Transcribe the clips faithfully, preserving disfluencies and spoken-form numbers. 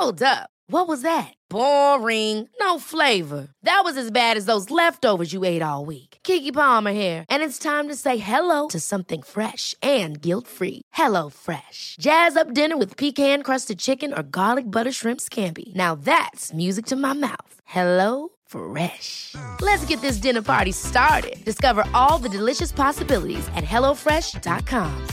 Hold up. What was that? Boring. No flavor. That was as bad as those leftovers you ate all week. Keke Palmer here, and it's time to say hello to something fresh and guilt-free. Hello Fresh. Jazz up dinner with pecan-crusted chicken or garlic butter shrimp scampi. Now that's music to my mouth. Hello Fresh. Let's get this dinner party started. Discover all the delicious possibilities at hello fresh dot com.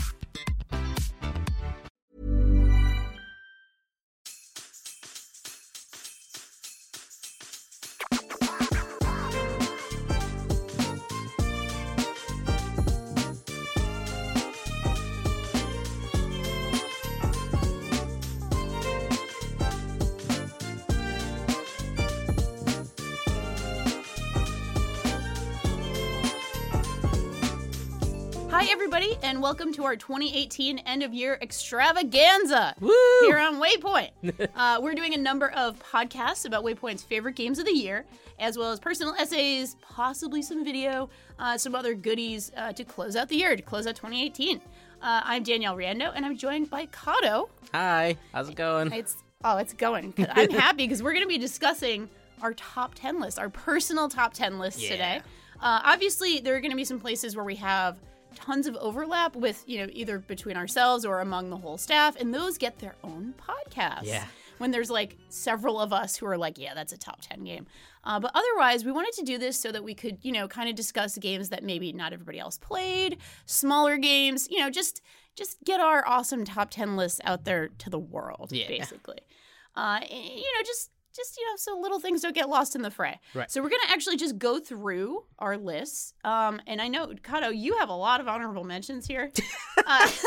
Hi, everybody, and welcome to our twenty eighteen end-of-year extravaganza Woo! here on Waypoint. uh, we're doing a number of podcasts about Waypoint's favorite games of the year, as well as personal essays, possibly some video, uh, some other goodies uh, to close out the year, to close out twenty eighteen. Uh, I'm Danielle Riendo, and I'm joined by Kato. Hi, how's it going? It's Oh, it's going. I'm happy because we're going to be discussing our top ten list, our personal top ten lists Yeah. today. Uh, obviously, there are going to be some places where we have tons of overlap with, you know, either between ourselves or among the whole staff, and those get their own podcast. Yeah. When there's like several of us who are like, yeah, that's a top ten game. Uh, but otherwise, we wanted to do this so that we could, you know, kind of discuss games that maybe not everybody else played, smaller games, you know, just just get our awesome top ten lists out there to the world, Yeah. basically. Uh, you know, just Just, you know, so little things don't get lost in the fray. Right. So we're going to actually just go through our lists. Um, and I know, Kato, you have a lot of honorable mentions here. uh,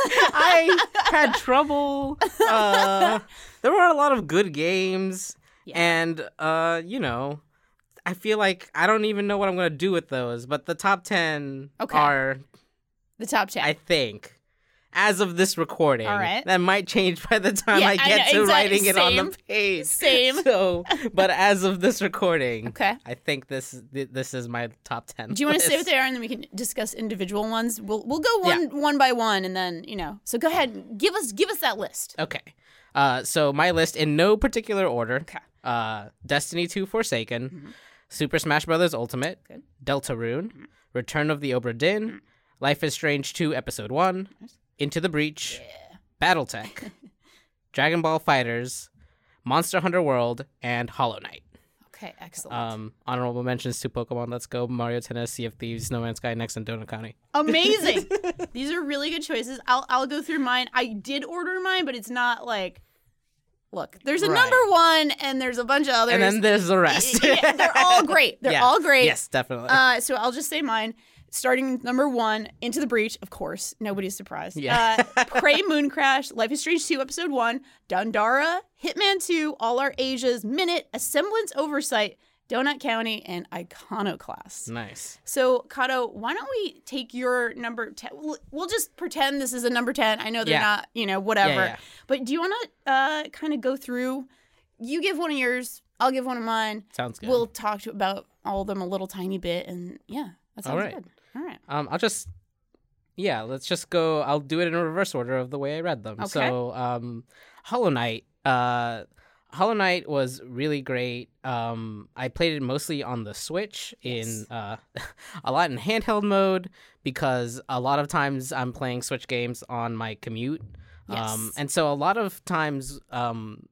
I had trouble. Uh, there were a lot of good games. Yeah. And, uh, you know, I feel like I don't even know what I'm going to do with those. But the top ten Okay. are, the top ten. I think, as of this recording. All right. That might change by the time Yeah, I I get know, to exactly. writing it on Same. the page. Same. So, but as of this recording, Okay. I think this this is my top ten. Do you want to say what list. they are, and then we can discuss individual ones? We'll we'll go one one by one, and then, you know. So go ahead, and give us give us that list. Okay. Uh, so my list in no particular order. Okay. Uh, Destiny two Forsaken, Mhm. Super Smash Bros. Ultimate, Good. Deltarune, Mhm. Return of the Obra Dinn, Mhm. Life is Strange two Episode one, Nice. Into the Breach, Yeah. Battletech, Dragon Ball Fighters, Monster Hunter World, and Hollow Knight. Okay, excellent. Um, honorable mentions to Pokemon Let's Go, Mario Tennis, Sea of Thieves, No Man's Sky, Next, and Donut County. Amazing. These are really good choices. I'll I'll go through mine. I did order mine, but it's not like, look, there's a Right. number one, and there's a bunch of others. And then there's the rest. Yeah, they're all great. They're Yeah. all great. Yes, definitely. Uh, so I'll just say mine. Starting number one, Into the Breach, of course. Nobody's surprised. Yeah. Uh, Prey Moon Crash, Life is Strange two, Episode one, Dundara, Hitman two, All Our Asias, Minute, A Semblance Oversight, Donut County, and Iconoclast. Nice. So, Kato, why don't we take your number ten? We'll, we'll just pretend this is a number ten. I know they're Yeah. not, you know, whatever. Yeah, yeah. But do you want to uh, kind of go through? You give one of yours, I'll give one of mine. Sounds good. We'll talk to, about all of them a little tiny bit, and yeah, that sounds All right. good. All right. Um, I'll just, yeah, let's just go. I'll do it in a reverse order of the way I read them. Okay. So, um, Hollow Knight. Uh, Hollow Knight was really great. Um, I played it mostly on the Switch in Yes. uh, a lot in handheld mode because a lot of times I'm playing Switch games on my commute. Um, Yes. and so a lot of times, um,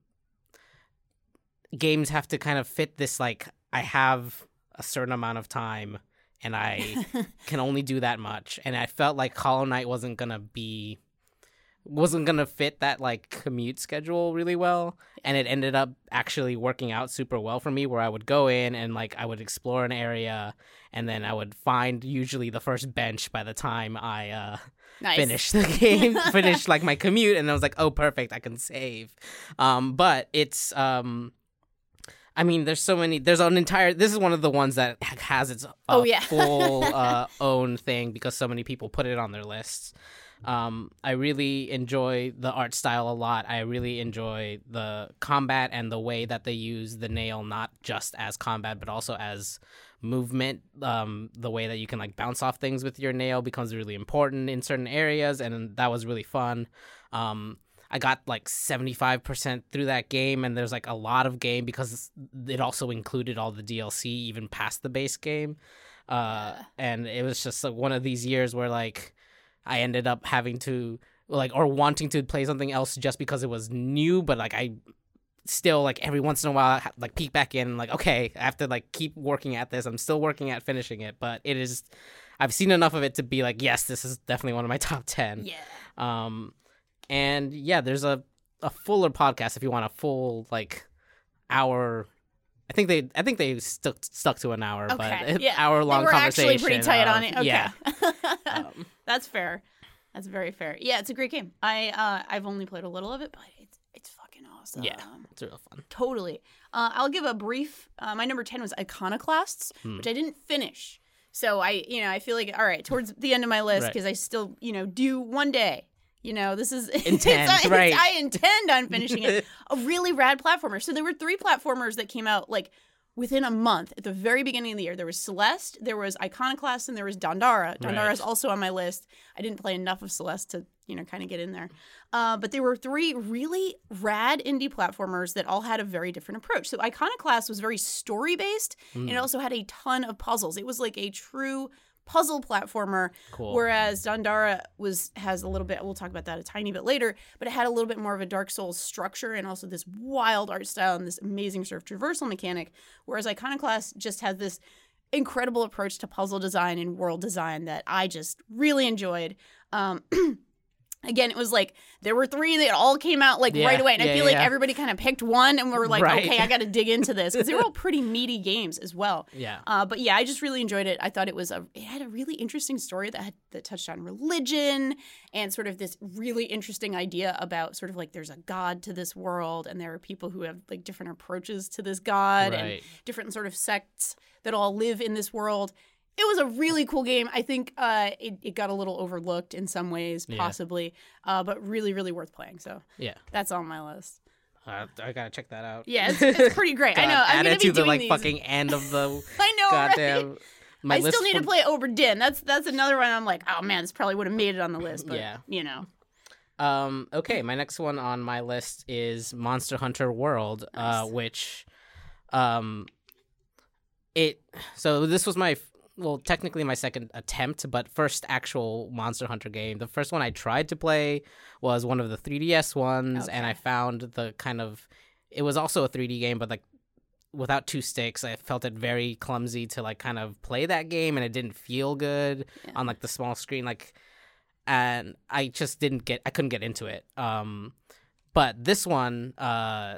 games have to kind of fit this, like, I have a certain amount of time and I can only do that much. And I felt like Hollow Knight wasn't gonna be wasn't gonna fit that like commute schedule really well. And it ended up actually working out super well for me, where I would go in and like I would explore an area and then I would find usually the first bench by the time I uh Nice. finish the game, finish like my commute, and I was like, oh, perfect, I can save. Um, but it's um I mean, there's so many. There's an entire. This is one of the ones that has its uh, Oh, yeah. full uh, own thing because so many people put it on their lists. Um, I really enjoy the art style a lot. I really enjoy the combat and the way that they use the nail, not just as combat, but also as movement. Um, the way that you can like bounce off things with your nail becomes really important in certain areas, and that was really fun. Um, I got like seventy-five percent through that game, and there's like a lot of game because it also included all the D L C even past the base game. Uh, and it was just like one of these years where like I ended up having to like or wanting to play something else just because it was new, but like I still like every once in a while I, like peek back in like, okay, I have to like keep working at this. I'm still working at finishing it, but it is I've seen enough of it to be like, yes, this is definitely one of my top ten. Yeah. Um, and yeah, there's a, a fuller podcast if you want a full like hour. I think they I think they stuck stuck to an hour, Okay. but Yeah. hour long They were conversation. actually pretty tight of- on it. Okay. Yeah. Um, That's fair. That's very fair. Yeah, it's a great game. I uh, I've only played a little of it, but it's it's fucking awesome. yeah, it's real fun. Totally. Uh, I'll give a brief. Uh, my number ten was Iconoclasts, Hmm. which I didn't finish. So I, you know, I feel like all right towards the end of my list Right. because I still, you know, do one day. You know, this is it's- Intend, it's- right. I intend on finishing it. A really rad platformer. So there were three platformers that came out like within a month at the very beginning of the year. There was Celeste, there was Iconoclast, and there was Dandara. Dandara is Right. also on my list. I didn't play enough of Celeste to, you know, kind of get in there. Uh, but there were three really rad indie platformers that all had a very different approach. So Iconoclast was very story-based, and it also had a ton of puzzles. It was like a true puzzle platformer, Cool. whereas Dandara was has a little bit, we'll talk about that a tiny bit later, but it had a little bit more of a Dark Souls structure and also this wild art style and this amazing sort of traversal mechanic, whereas Iconoclast just has this incredible approach to puzzle design and world design that I just really enjoyed. Um, again, it was like there were three that all came out like Yeah, right away, and I yeah, feel like yeah. everybody kind of picked one, and we were like, Right. okay, I got to dig into this because they were all pretty meaty games as well. Yeah. Uh, but yeah, I just really enjoyed it. I thought it was a it had a really interesting story that had, that touched on religion and sort of this really interesting idea about sort of like there's a god to this world, and there are people who have like different approaches to this god and Right. different sort of sects that all live in this world. It was a really cool game. I think uh, it, it got a little overlooked in some ways, Yeah. possibly, uh, but really, really worth playing. So Yeah. that's on my list. Uh, I gotta check that out. Yeah, it's, it's pretty great. I God, know. I'm add gonna it be to the doing like these. fucking end of the I know, goddamn. right? My I list still need for- to play Obra Dinn. That's that's another one. I'm like, oh man, this probably would have made it on the list, but Yeah. you know, Um. Okay, my next one on my list is Monster Hunter World, uh, Nice. which, um, it. So this was my. Well, technically my second attempt, but first actual Monster Hunter game. The first one I tried to play was one of the three D S ones, and Okay. I found the kind of. It was also a three D game, but like without two sticks, I felt it very clumsy to like kind of play that game, and it didn't feel good Yeah. on like the small screen, like, and I just didn't get. I couldn't get into it. Um, but this one, uh,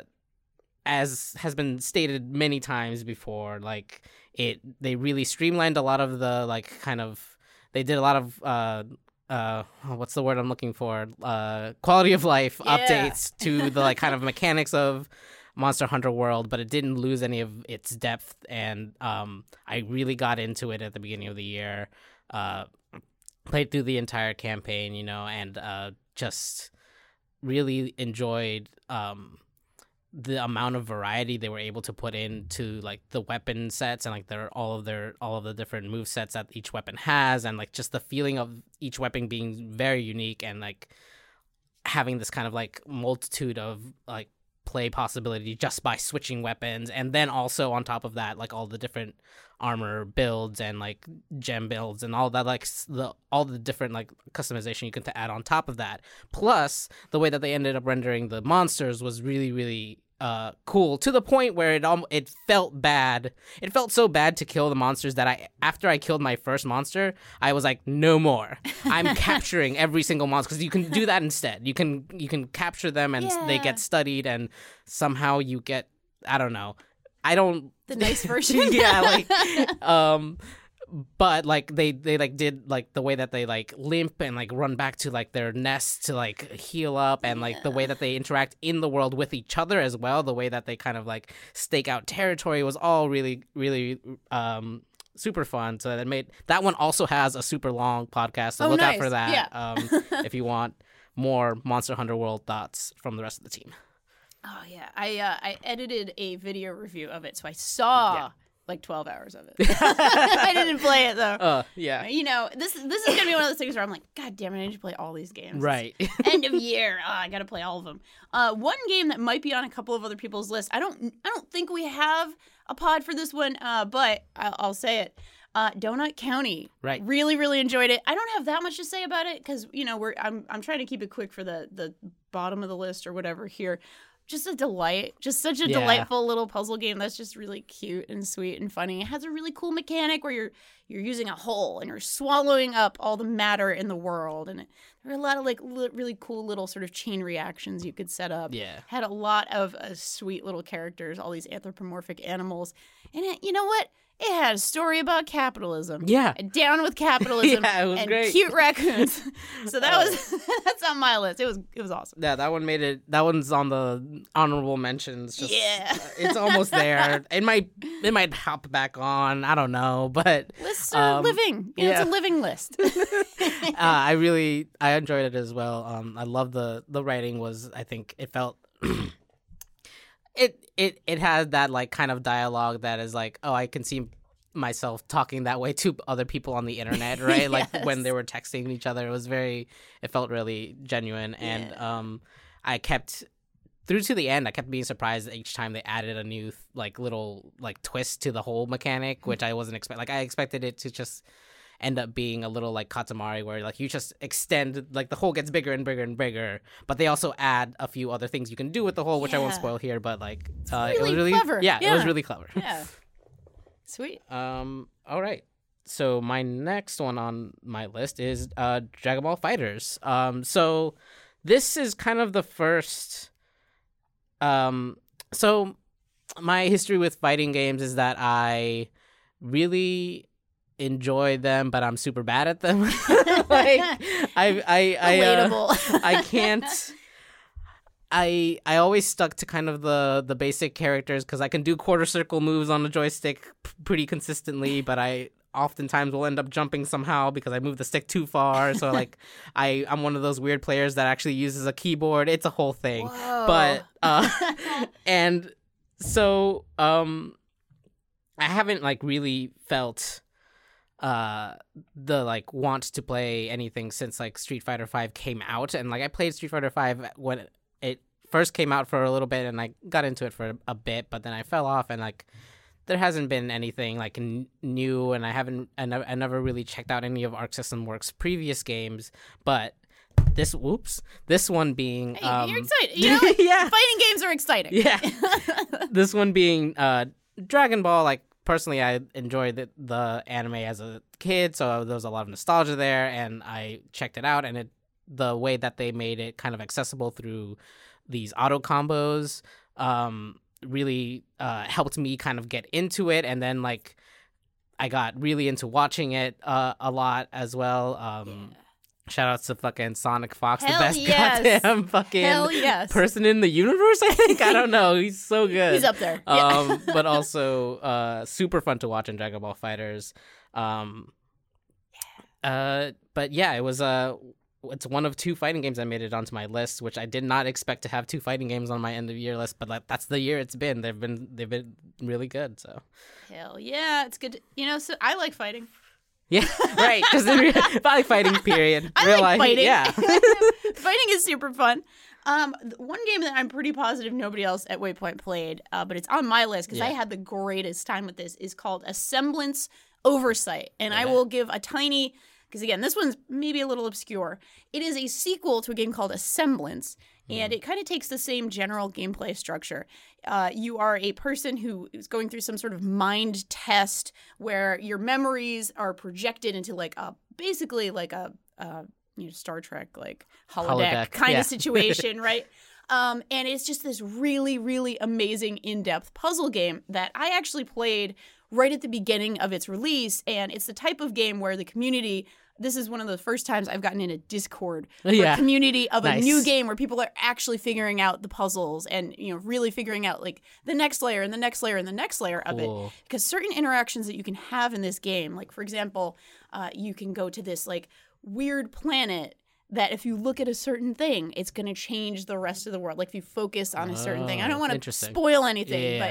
as has been stated many times before, like it, they really streamlined a lot of the like kind of. They did a lot of uh, uh, what's the word I'm looking for? Uh, quality of life Yeah. updates to the like kind of mechanics of Monster Hunter World, but it didn't lose any of its depth, and um, I really got into it at the beginning of the year. Uh, played through the entire campaign, you know, and uh, just really enjoyed um, the amount of variety they were able to put into like the weapon sets and like their all of their all of the different move sets that each weapon has, and like just the feeling of each weapon being very unique and like having this kind of like multitude of like play possibility just by switching weapons, and then also on top of that like all the different armor builds and like gem builds and all that, like s- the all the different like customization you can to add on top of that, plus the way that they ended up rendering the monsters was really really uh cool, to the point where it almost it felt bad it felt so bad to kill the monsters that I after I killed my first monster I was like, no more. I'm capturing every single monster, because you can do that instead. You can you can capture them and s they Yeah. get studied, and somehow you get, I don't know, I don't the nice version. yeah, like um but like they they like did like the way that they like limp and like run back to like their nest to like heal up, and like the way that they interact in the world with each other as well, the way that they kind of like stake out territory was all really really um super fun. So that made that one also has a super long podcast, so Oh, look out nice. for that. Yeah. um if you want more Monster Hunter World thoughts from the rest of the team. Oh yeah, I uh, I edited a video review of it, so I saw Yeah. like twelve hours of it. I didn't play it though. Uh, yeah. You know, this this is gonna be one of those things where I'm like, God damn it, I need to play all these games. Right. End of year, oh, I gotta play all of them. Uh, one game that might be on a couple of other people's lists. I don't I don't think we have a pod for this one, uh, but I'll, I'll say it. Uh, Donut County. Right. Really, really enjoyed it. I don't have that much to say about it because you know we're I'm I'm trying to keep it quick for the the bottom of the list or whatever here. Just a delight. Just such a Yeah. delightful little puzzle game that's just really cute and sweet and funny. It has a really cool mechanic where you're you're using a hole and you're swallowing up all the matter in the world. And it, there are a lot of like li- really cool little sort of chain reactions you could set up. Yeah. Had a lot of uh, sweet little characters, all these anthropomorphic animals. And it, you know what? It had a story about capitalism. Yeah. Down with capitalism Yeah, it was and great. cute raccoons. So that was that's on my list. It was it was awesome. Yeah, that one made it. That one's on the honorable mentions. Just, Yeah. it's almost there. It might, it might hop back on. I don't know, but Lists are um, living. You know, yeah. It's a living list. uh, I really, I enjoyed it as well. Um, I love the the writing. Was I think it felt. It, it it has that like kind of dialogue that is like, oh, I can see myself talking that way to other people on the internet, right? Like when they were texting each other. It was very, it felt really genuine. And Yeah. um, I kept, through to the end, I kept being surprised each time they added a new like little like twist to the whole mechanic, which I wasn't expecting. Like I expected it to just end up being a little like Katamari where like you just extend, like the hole gets bigger and bigger and bigger, but they also add a few other things you can do with the hole, which I won't Yeah. spoil here, but like uh, really it was really clever. Yeah, it was Yeah. really clever. Yeah. Sweet. Um all right. So my next one on my list is uh Dragon Ball Fighters. Um so this is kind of the first um so my history with fighting games is that I really enjoy them, but I'm super bad at them. Like I I I uh, Relatable. I can't. I I always stuck to kind of the the basic characters because I can do quarter circle moves on the joystick p- pretty consistently, but I oftentimes will end up jumping somehow because I move the stick too far. So like I I'm one of those weird players that actually uses a keyboard. It's a whole thing. Whoa. But uh, and so um, I haven't like really felt uh the like want to play anything since like Street Fighter five came out, and like I played Street Fighter five when it first came out for a little bit, and I got into it for a, a bit, but then I fell off, and like there hasn't been anything like n- new, and I haven't I, ne- I never really checked out any of Arc System Works' previous games, but this whoops this one being Hey, um, you're excited. You know, yeah fighting games are exciting. yeah this one being uh Dragon Ball. Like personally, I enjoyed the, the anime as a kid, so there was a lot of nostalgia there, and I checked it out, and it the way that they made it kind of accessible through these auto combos um, really uh, helped me kind of get into it, and then like I got really into watching it uh, a lot as well. Um, Yeah. Shout outs to fucking Sonic Fox, Hell the best yes. goddamn fucking Hell yes. person in the universe, I think. I don't know. He's so good. He's up there. Yeah. Um, but also uh, super fun to watch in Dragon Ball Fighters. Um, uh, but yeah, it was uh, it's one of two fighting games that made it onto my list, which I did not expect to have two fighting games on my end of year list. But like, that's the year it's been. They've been they've been really good. So Hell yeah, it's good. To, you know, so I like fighting. yeah, right. Because probably fighting period. I Real like life, fighting. Yeah. Fighting is super fun. Um, th- one game that I'm pretty positive nobody else at Waypoint played, uh, but it's on my list because I Yeah. had the greatest time with this, is called A Semblance Oversight. And I Okay. will give a tiny, because again, this one's maybe a little obscure. It is a sequel to a game called A Semblance, and it kind of takes the same general gameplay structure. Uh, you are a person who is going through some sort of mind test where your memories are projected into like a, basically like a, uh, you know, Star Trek, like holodeck, Holodeck, kind yeah. of situation, right? Um, and it's just this really, really amazing in-depth puzzle game that I actually played right at the beginning of its release. And it's the type of game where the community, this is one of the first times I've gotten in a Discord for Yeah. a community of Nice. a new game where people are actually figuring out the puzzles and, you know, really figuring out like the next layer and the next layer and the next layer of Cool. it. Because certain interactions that you can have in this game, like for example, uh, you can go to this like weird planet that if you look at a certain thing, it's going to change the rest of the world. Like if you focus on a certain thing. I don't Oh, want to interesting. spoil anything, Yeah. but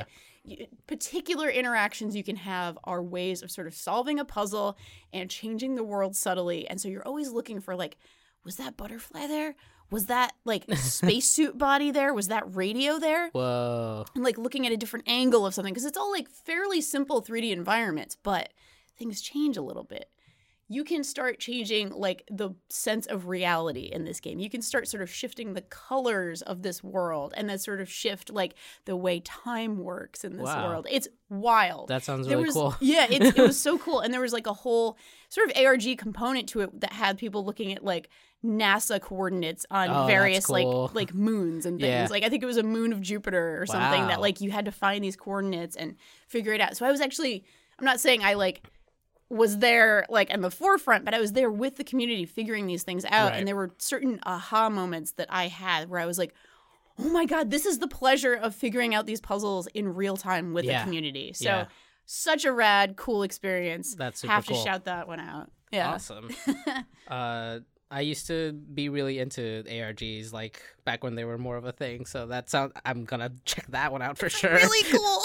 y- particular interactions you can have are ways of sort of solving a puzzle and changing the world subtly. And so you're always looking for like, was that butterfly there? Was that like spacesuit body there? Was that radio there? Whoa. And like looking at a different angle of something, because it's all like fairly simple three D environments, but things change a little bit. You can start changing like the sense of reality in this game. You can start sort of shifting the colors of this world and then sort of shift like the way time works in this Wow. world. It's wild. That sounds There really was- cool. Yeah, it, it was so cool. And there was like a whole sort of A R G component to it that had people looking at like NASA coordinates on Oh, that's various cool. like like moons and things. Yeah. Like I think it was a moon of Jupiter or something Wow. that like you had to find these coordinates and figure it out. So I was actually, I'm not saying I like was there like in the forefront, but I was there with the community figuring these things out. Right. And there were certain aha moments that I had where I was like, oh my God, this is the pleasure of figuring out these puzzles in real time with Yeah. the community. So Yeah. such a rad, cool experience. That's super Have cool. to shout that one out. Yeah. Awesome. uh, I used to be really into A R Gs, like back when they were more of a thing. So that sounds. I'm gonna check that one out for sure. Really cool.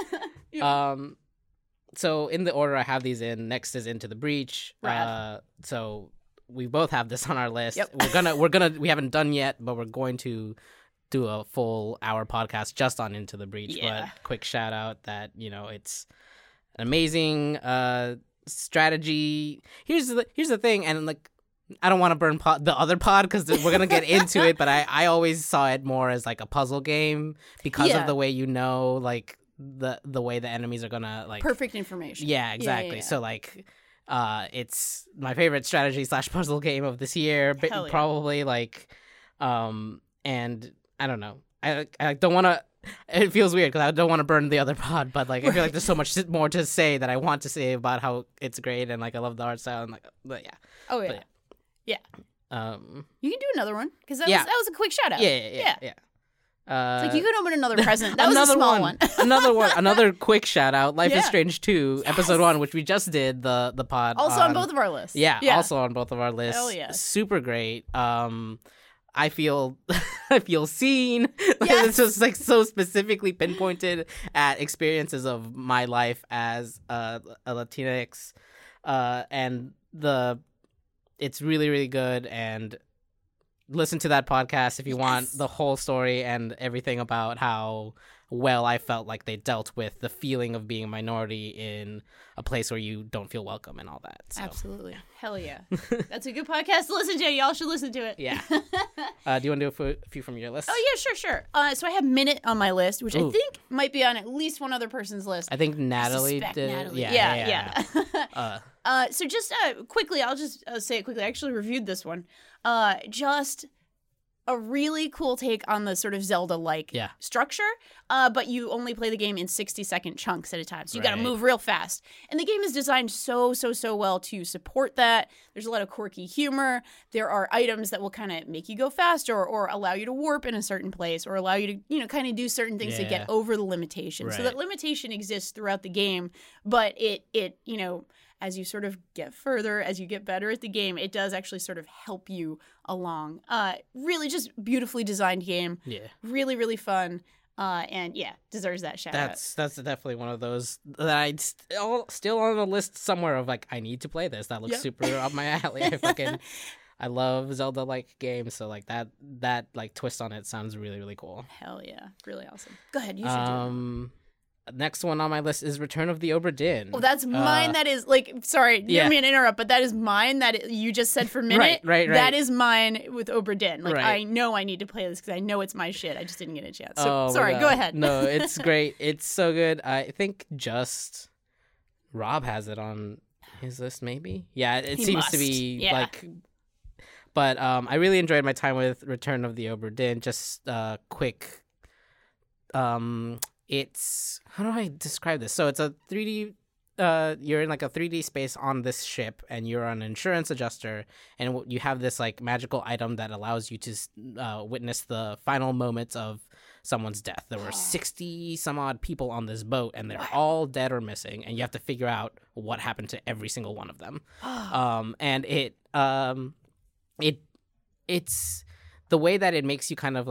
Um, so in the order I have these in, next is Into the Breach. Rad. Uh, so we both have this on our list. Yep. We're gonna we're gonna we haven't done yet, but we're going to do a full hour podcast just on Into the Breach. Yeah. But quick shout out that you know it's an amazing uh strategy. Here's the here's the thing, and like. I don't want to burn pod, the other pod because we're gonna get into it, but I, I always saw it more as like a puzzle game because Yeah. of the way you know like the the way the enemies are gonna like Perfect information. yeah exactly yeah. so like uh it's my favorite strategy slash puzzle game of this year but Hell yeah. probably like um and I don't know I I don't want to. It feels weird because I don't want to burn the other pod, but like I feel like there's so much more to say that I want to say about how it's great and like I love the art style and like but yeah Oh, yeah. But yeah. um You can do another one because that, Yeah. was that was a quick shout out. yeah yeah yeah, yeah. Uh, It's like you could open another present. That was a another small one. another one. Another quick shout out. Life Yeah. is Strange two, episode one, which we just did the the pod. Also on both of our lists. Yeah, yeah. also on both of our lists. Hell yeah. Super great. Um, I feel I feel seen. Yes. It's just like so specifically pinpointed at experiences of my life as a, a Latinx, uh, and the it's really really good. And listen to that podcast if you want Yes. the whole story and everything about how well I felt like they dealt with the feeling of being a minority in a place where you don't feel welcome and all that. So. Absolutely. Hell yeah. That's a good podcast to listen to. Y'all should listen to it. Yeah. Uh, do you want to do a few, a few from your list? Oh, yeah, sure, sure. Uh, so I have Minute on my list, which I Ooh. think might be on at least one other person's list. I think Natalie suspect did. Natalie. Yeah, Yeah, yeah. yeah. yeah. uh, Uh, so just uh, quickly, I'll just uh, say it quickly. I actually reviewed this one. Uh, just a really cool take on the sort of Zelda-like Yeah. structure, uh, but you only play the game in sixty-second chunks at a time. So you got to Right. move real fast. And the game is designed so, so, so well to support that. There's a lot of quirky humor. There are items that will kind of make you go faster or, or allow you to warp in a certain place or allow you to, you know, kind of do certain things to Yeah. get over the limitation. So Right. that limitation exists throughout the game, but it, it, you know, as you sort of get further, as you get better at the game, it does actually sort of help you along. Uh, really just beautifully designed game. yeah. Really, really fun. Uh, and yeah, deserves that shout That's that's definitely one of those that I'd still still on the list somewhere of like I need to play this. That looks Yep. super up my alley. I fucking I love Zelda like games, so like that that like twist on it sounds really really cool. out. Hell yeah. Really awesome. Go ahead. You should do it. Um, next one on my list is Return of the Obra Dinn. Oh, that's mine. Uh, that is like, sorry, yeah. didn't mean to interrupt, but that is mine. That it, you just said for minute. Right, right, right. That is mine with Obra Dinn. Like, Right. I know I need to play this because I know it's my shit. I just didn't get a chance. So, Oh my sorry, God. go ahead. No, it's great. It's so good. I think just Rob has it on his list, maybe. Yeah, it He seems must. to be Yeah. like. But um, I really enjoyed my time with Return of the Obra Dinn. Just uh, quick. Um, it's how do I describe this? So it's a three D. Uh, you're in like a three D space on this ship, and you're an insurance adjuster, and w- you have this like magical item that allows you to uh, witness the final moments of someone's death. There were sixty some odd people on this boat, and they're all dead or missing, and you have to figure out what happened to every single one of them. um, and it um, it it's the way that it makes you kind of like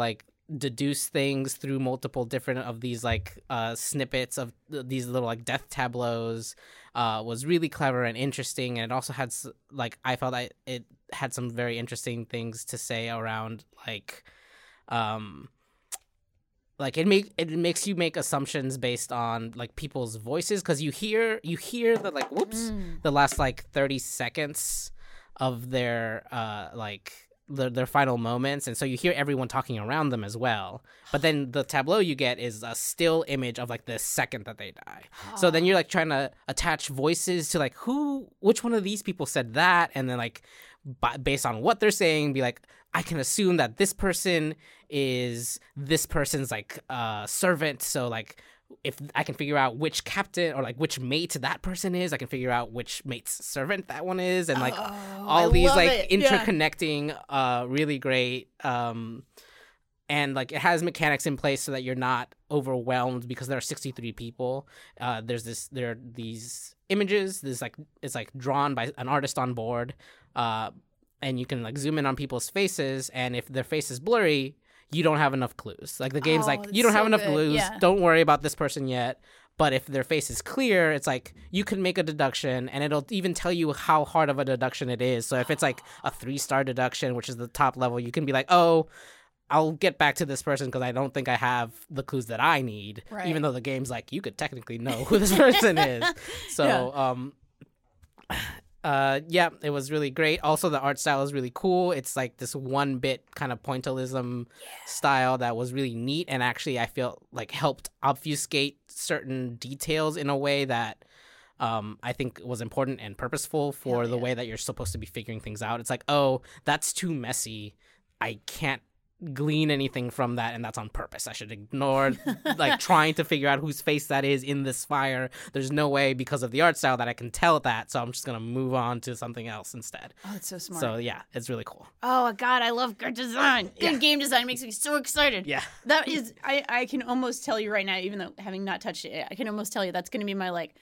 deduce things through multiple different of these like uh, snippets of th- these little like death tableaus uh, was really clever and interesting. And it also had s- like I felt I, it had some very interesting things to say around like um like it make it makes you make assumptions based on like people's voices, because you hear you hear the like whoops Mm. the last like thirty seconds of their uh like their, their final moments, and so you hear everyone talking around them as well. But then the tableau you get is a still image of like the second that they die. So then you're like trying to attach voices to like who which one of these people said that, and then like b- based on what they're saying be like, I can assume that this person is this person's like uh servant, so like if I can figure out which captain or like which mate that person is, I can figure out which mate's servant that one is, and like Oh, all I these love like it. Yeah. interconnecting uh really great um and like it has mechanics in place so that you're not overwhelmed because there are sixty-three people. Uh there's this there are these images, this like it's like drawn by an artist on board, uh and you can like zoom in on people's faces, and if their face is blurry, you don't have enough clues. Like the game's Oh, like, that's you don't have so enough good. clues. Yeah. Don't worry about this person yet. But if their face is clear, it's like you can make a deduction, and it'll even tell you how hard of a deduction it is. So if it's like a three-star deduction, which is the top level, you can be like, oh, I'll get back to this person because I don't think I have the clues that I need. Right. Even though the game's like, you could technically know who this person is. So, um... Uh yeah, it was really great. Also, the art style is really cool. It's like this one bit kind of pointillism style that was really neat, and actually I feel like helped obfuscate certain details in a way that um I think was important and purposeful for Hell the yeah. way that you're supposed to be figuring things out. It's like, oh, that's too messy. I can't glean anything from that, and that's on purpose. I should ignore like trying to figure out whose face that is in this fire. There's no way because of the art style that I can tell that, so I'm just gonna move on to something else instead. Oh, it's so smart. So yeah, it's really cool. Oh God, I love good design. Good Yeah. game design makes me so excited. Yeah. That is, I, I can almost tell you right now, even though having not touched it, I can almost tell you that's going to be my like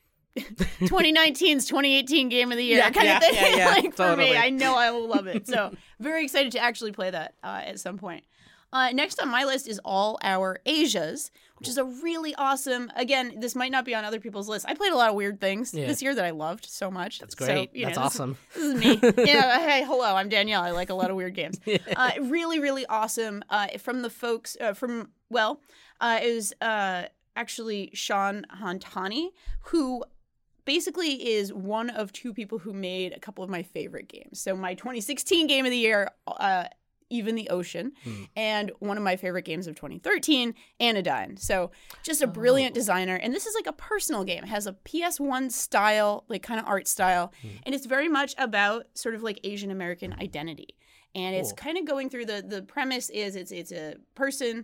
twenty nineteen's twenty eighteen game of the year Yeah, kind yeah, of thing. yeah, yeah, like for totally. me, I know I will love it. So very excited to actually play that uh, at some point. Uh, next on my list is All Our Asias, which is a really awesome. Again, this might not be on other people's lists. I played a lot of weird things Yeah. this year that I loved so much. That's So, great. you know, That's this- awesome. This is me. Yeah. Hey, hello. I'm Danielle. I like a lot of weird games. Uh, really, really awesome. Uh, from the folks uh, from well, uh, it was uh, actually Sean Hantani, who basically is one of two people who made a couple of my favorite games. So my twenty sixteen game of the year, uh, Even the Ocean, Hmm. and one of my favorite games of twenty thirteen, Anodyne. So just a brilliant Oh. designer. And this is like a personal game. It has a P S one style, like kind of art style. Hmm. And it's very much about sort of like Asian American identity. And it's Cool. kind of going through the the premise is it's it's a person,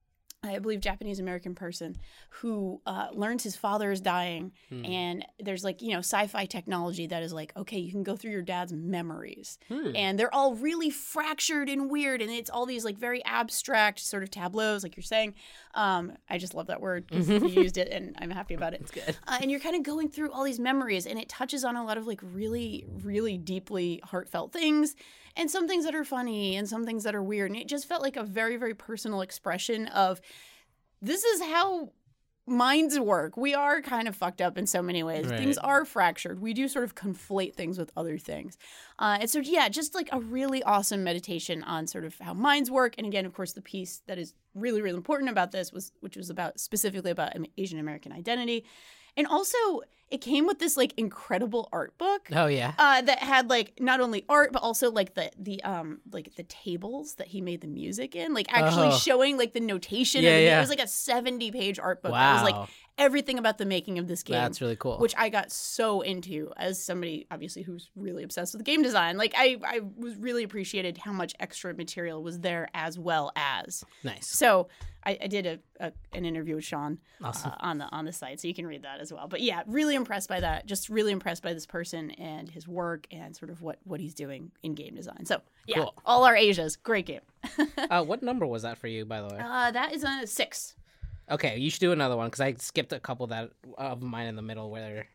I believe Japanese American person, who uh, learns his father is dying, Hmm. and there's like, you know, sci-fi technology that is like, okay, you can go through your dad's memories, Hmm. and they're all really fractured and weird, and it's all these like very abstract sort of tableaus, like you're saying. Um, I just love that word because you used it, and I'm happy about it. It's good. Uh, and you're kind of going through all these memories, and it touches on a lot of like really, really deeply heartfelt things, and some things that are funny, and some things that are weird, and it just felt like a very, very personal expression of this is how minds work. We are kind of fucked up in so many ways. Right. Things are fractured. We do sort of conflate things with other things. Uh, and so, yeah, just like a really awesome meditation on sort of how minds work. And again, of course, the piece that is really, really important about this was, which was about specifically about Asian American identity. And also, it came with this like incredible art book. Oh yeah. Uh, that had like not only art but also like the the um like the tables that he made the music in, like actually Oh. showing like the notation. Yeah, of the, yeah. It was like a seventy page art book. That was Wow. like everything about the making of this game. That's really cool. Which I got so into as somebody obviously who's really obsessed with game design. Like I I was really appreciated how much extra material was there as well as. Nice. So I, I did a, a an interview with Sean Awesome. uh, on the on the site, so you can read that as well. But yeah, really impressed by that. Just really impressed by this person and his work and sort of what what he's doing in game design. So yeah, Cool. All Our Asias, great game. Uh, what number was that for you, by the way? Uh, that is a six. Okay, you should do another one because I skipped a couple that of mine in the middle where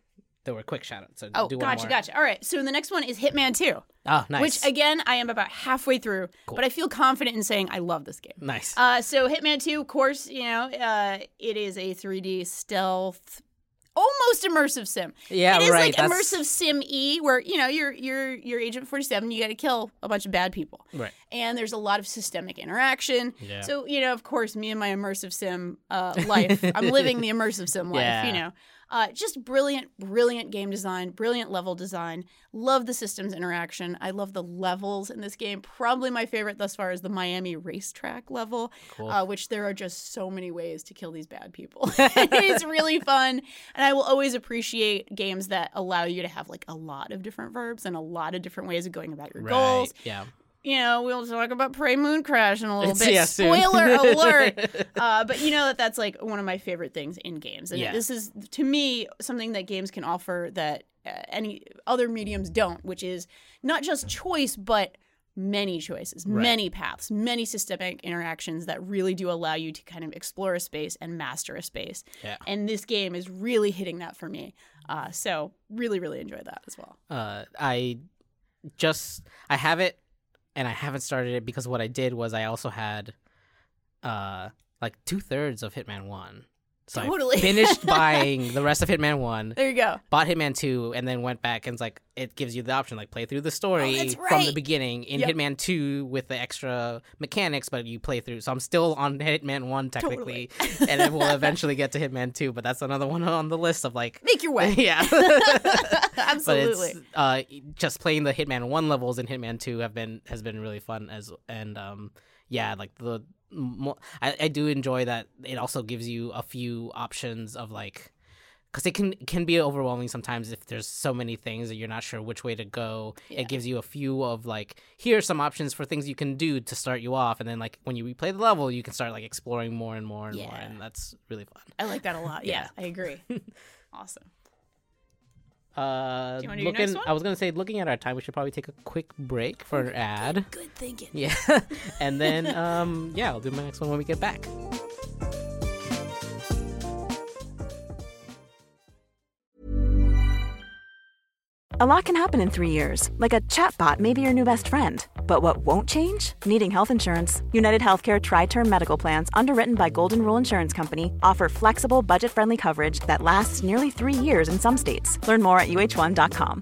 they were quick shout outs. So Oh, do one gotcha, more. gotcha. All right. So the next one is Hitman two. Oh, nice. Which, again, I am about halfway through, Cool. but I feel confident in saying I love this game. Nice. Uh, so Hitman two, of course, you know, uh, it is a three D stealth, almost immersive sim. Yeah, it is right, like that's- immersive sim E, where you know you're you're you're Agent forty-seven. You got to kill a bunch of bad people, Right. and there's a lot of systemic interaction. Yeah. So you know, of course, me and my immersive sim uh, life, I'm living the immersive sim life. Yeah. You know. Uh, just brilliant, brilliant game design, brilliant level design. Love the systems interaction. I love the levels in this game. Probably my favorite thus far is the Miami racetrack level, Cool. uh, which there are just so many ways to kill these bad people. It's really fun. And I will always appreciate games that allow you to have like a lot of different verbs and a lot of different ways of going about your Right. goals. Yeah. You know, we'll talk about Prey Moon Crash in a little It's- bit. yeah, soon. Spoiler alert! Uh, but you know that that's like one of my favorite things in games, and Yeah. this is to me something that games can offer that uh, any other mediums don't, which is not just choice, but many choices, Right. many paths, many systemic interactions that really do allow you to kind of explore a space and master a space. Yeah. And this game is really hitting that for me. Uh, so really, really enjoy that as well. Uh, I just I have it, and I haven't started it because what I did was I also had, uh, like two thirds of Hitman One. So Totally. I finished buying the rest of Hitman One, There you go. bought Hitman Two, and then went back and it's like it gives you the option like play through the story Oh, that's from the right. beginning in Yep. Hitman Two with the extra mechanics, but you play through. So I'm still on Hitman One technically, and then we'll eventually get to Hitman Two. But that's another one on the list of like Make your way. yeah. Absolutely. But it's uh, just playing the Hitman One levels in Hitman Two have been has been really fun as and um yeah like the mo- I, I do enjoy that it also gives you a few options of like because it can can be overwhelming sometimes if there's so many things that you're not sure which way to go. Yeah. It gives you a few of like here are some options for things you can do to start you off, and then like when you replay the level you can start like exploring more and more and more, Yeah. and that's really fun. I like that a lot. Yeah, Yeah. I agree. Awesome. Uh, Do you wanna do your looking, next one? I was gonna say, looking at our time, we should probably take a quick break for an ad. Good thinking. Yeah, and then um, yeah, I'll do my next one when we get back. A lot can happen in three years, like a chatbot may be your new best friend. But what won't change? Needing health insurance. United Healthcare Tri-Term Medical Plans, underwritten by Golden Rule Insurance Company, offer flexible, budget-friendly coverage that lasts nearly three years in some states. Learn more at U H one dot com.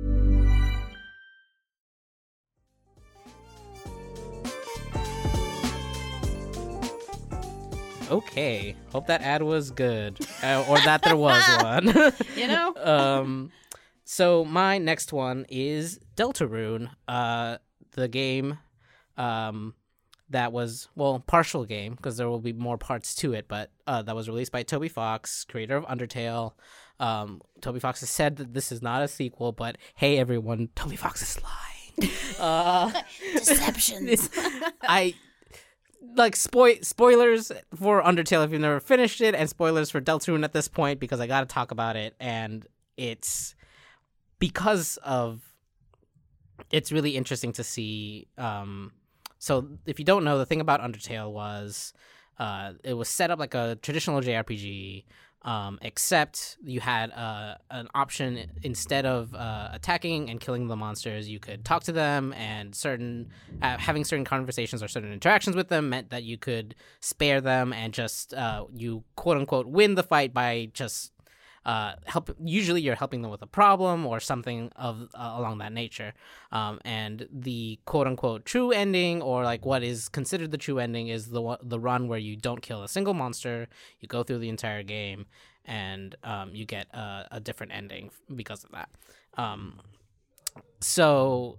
Okay, hope that ad was good, uh, or that there was one. You know? um, so my next one is Deltarune, uh, the game, um, that was well partial game because there will be more parts to it, but uh, that was released by Toby Fox, creator of Undertale. Um, Toby Fox has said that this is not a sequel, but hey everyone, Toby Fox is lying. uh, Deceptions. I like spoil spoilers for Undertale if you've never finished it, and spoilers for Deltarune at this point because I got to talk about it, and it's because of it's really interesting to see. Um, so if you don't know, the thing about Undertale was uh, it was set up like a traditional J R P G. Um, except you had uh, an option instead of uh, attacking and killing the monsters, you could talk to them, and certain uh, having certain conversations or certain interactions with them meant that you could spare them and just uh, you quote unquote win the fight by just uh, help. Usually, you're helping them with a problem or something of uh, along that nature. Um, and the quote unquote true ending, or like what is considered the true ending, is the one- the run where you don't kill a single monster. You go through the entire game, and um, you get a, a different ending because of that. Um, so,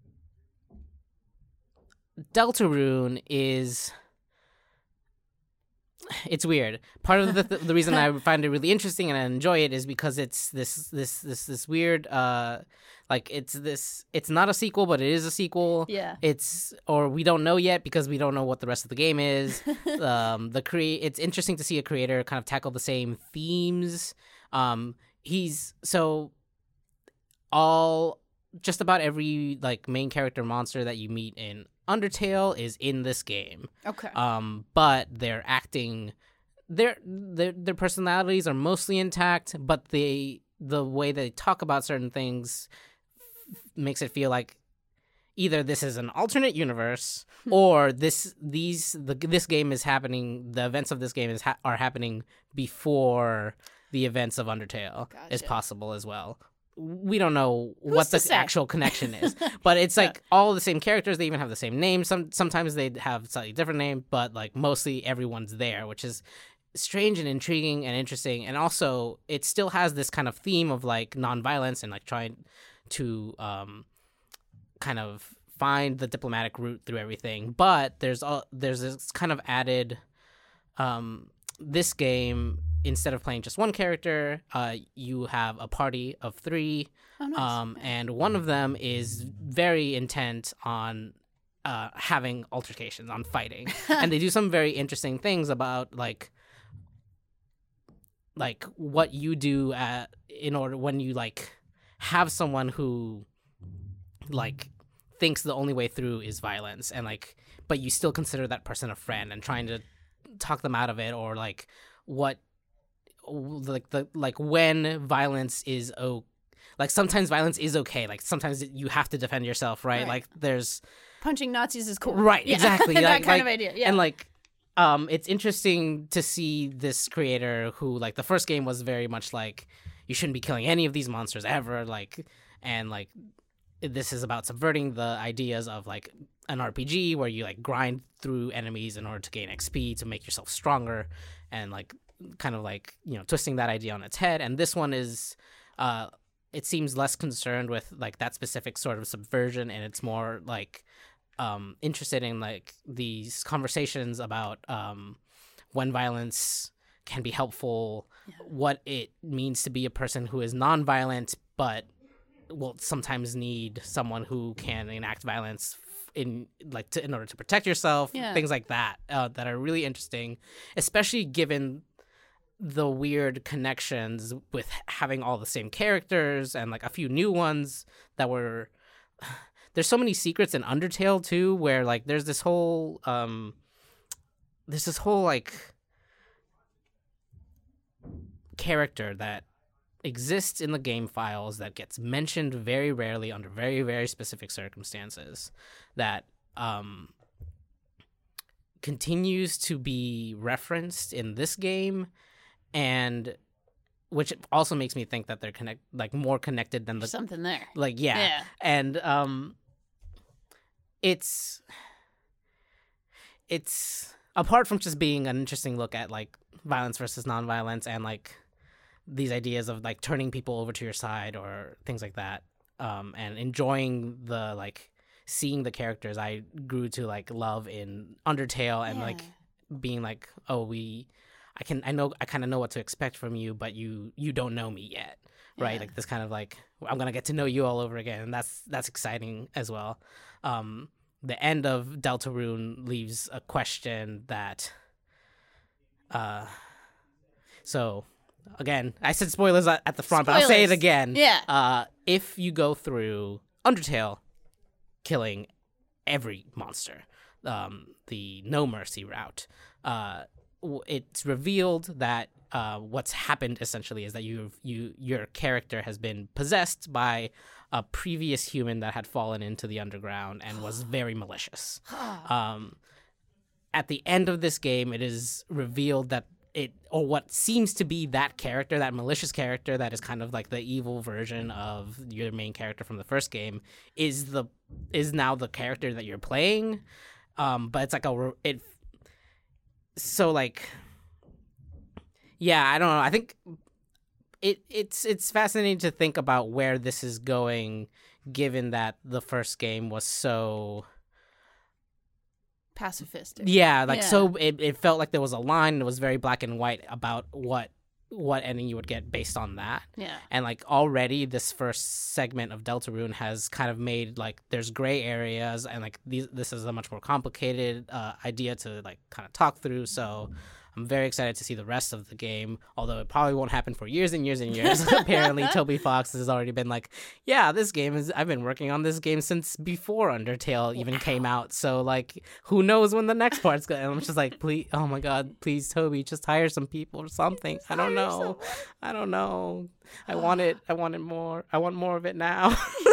Deltarune is. It's weird. Part of the the reason I find it really interesting and I enjoy it is because it's this this this this weird uh like it's this it's not a sequel but it is a sequel. Yeah. It's or we don't know yet because we don't know what the rest of the game is. um the cre- it's interesting to see a creator kind of tackle the same themes. Um he's so all just about every like main character monster that you meet in Undertale is in this game. Okay. Um, but their acting, their their their personalities are mostly intact, but they the way they talk about certain things f- makes it feel like either this is an alternate universe or this these the this game is happening. The events of this game is ha- are happening before the events of Undertale is Gotcha. possible as well. We don't know Who's what to the say? actual connection is, but it's like all the same characters. They even have the same name. Some sometimes they have slightly different name, but like mostly everyone's there, which is strange and intriguing and interesting. And also, it still has this kind of theme of like nonviolence and like trying to um, kind of find the diplomatic route through everything. But there's all there's this kind of added. Um, this game, instead of playing just one character, uh, you have a party of three, Oh, nice. um, and one of them is very intent on uh, having altercations, on fighting, and they do some very interesting things about like like what you do at, in order when you like have someone who like thinks the only way through is violence, and like but you still consider that person a friend and trying to talk them out of it, or like what like the like when violence is oh like sometimes violence is okay, like sometimes you have to defend yourself, right, Right. like there's Punching Nazis is cool. right Yeah. exactly that like, kind like- of idea. Yeah. and like um it's interesting to see this creator who like the first game was very much like you shouldn't be killing any of these monsters ever, like and like this is about subverting the ideas of like an R P G where you like grind through enemies in order to gain X P to make yourself stronger, and like kind of like, you know, twisting that idea on its head. And this one is uh it seems less concerned with like that specific sort of subversion, and it's more like um interested in like these conversations about um when violence can be helpful, Yeah. what it means to be a person who is nonviolent but will sometimes need someone who can enact violence f- in like to, in order to protect yourself, Yeah. things like that, uh, that are really interesting, especially given the weird connections with having all the same characters and like a few new ones that were there's so many secrets in Undertale too, where like there's this whole um there's this whole like character that exists in the game files that gets mentioned very rarely under very very specific circumstances, that um continues to be referenced in this game, and which also makes me think that they're connect like more connected than the There's something there. like yeah. Yeah. And um it's it's apart from just being an interesting look at like violence versus nonviolence and like these ideas of like turning people over to your side or things like that, um and enjoying the like seeing the characters I grew to like love in Undertale, and Yeah. like being like, oh, we I can I know I kind of know what to expect from you, but you you don't know me yet, right? Yeah. Like this kind of like I'm gonna get to know you all over again, and that's that's exciting as well. Um, the end of Deltarune leaves a question that, uh, so again, I said spoilers at at the front, but I'll say it Spoilers. again. Yeah. Uh, if you go through Undertale, killing every monster, um, the no mercy route, uh, w- it's revealed that uh, what's happened essentially is that you you your character has been possessed by a previous human that had fallen into the underground and was very malicious. Um, at the end of this game, it is revealed that it, or what seems to be that character, that malicious character that is kind of like the evil version of your main character from the first game, is the is now the character that you're playing. Um, but it's like a re- it. So like, yeah, I don't know. I think it it's it's fascinating to think about where this is going, given that the first game was so. Pacifistic. Yeah, like Yeah. so it, it felt like there was a line, and it was very black and white about what what ending you would get based on that. Yeah. And like already this first segment of Deltarune has kind of made like there's gray areas, and like these this is a much more complicated uh, idea to like kind of talk through. So I'm very excited to see the rest of the game, although it probably won't happen for years and years and years. Apparently, Toby Fox has already been like, yeah, this game is, I've been working on this game since before Undertale even wow. came out. So, like, who knows when the next part's going to, I'm just like, please, oh my God, please, Toby, just hire some people or something. I don't know. Someone. I don't know. I want it. I want it more. I want more of it now.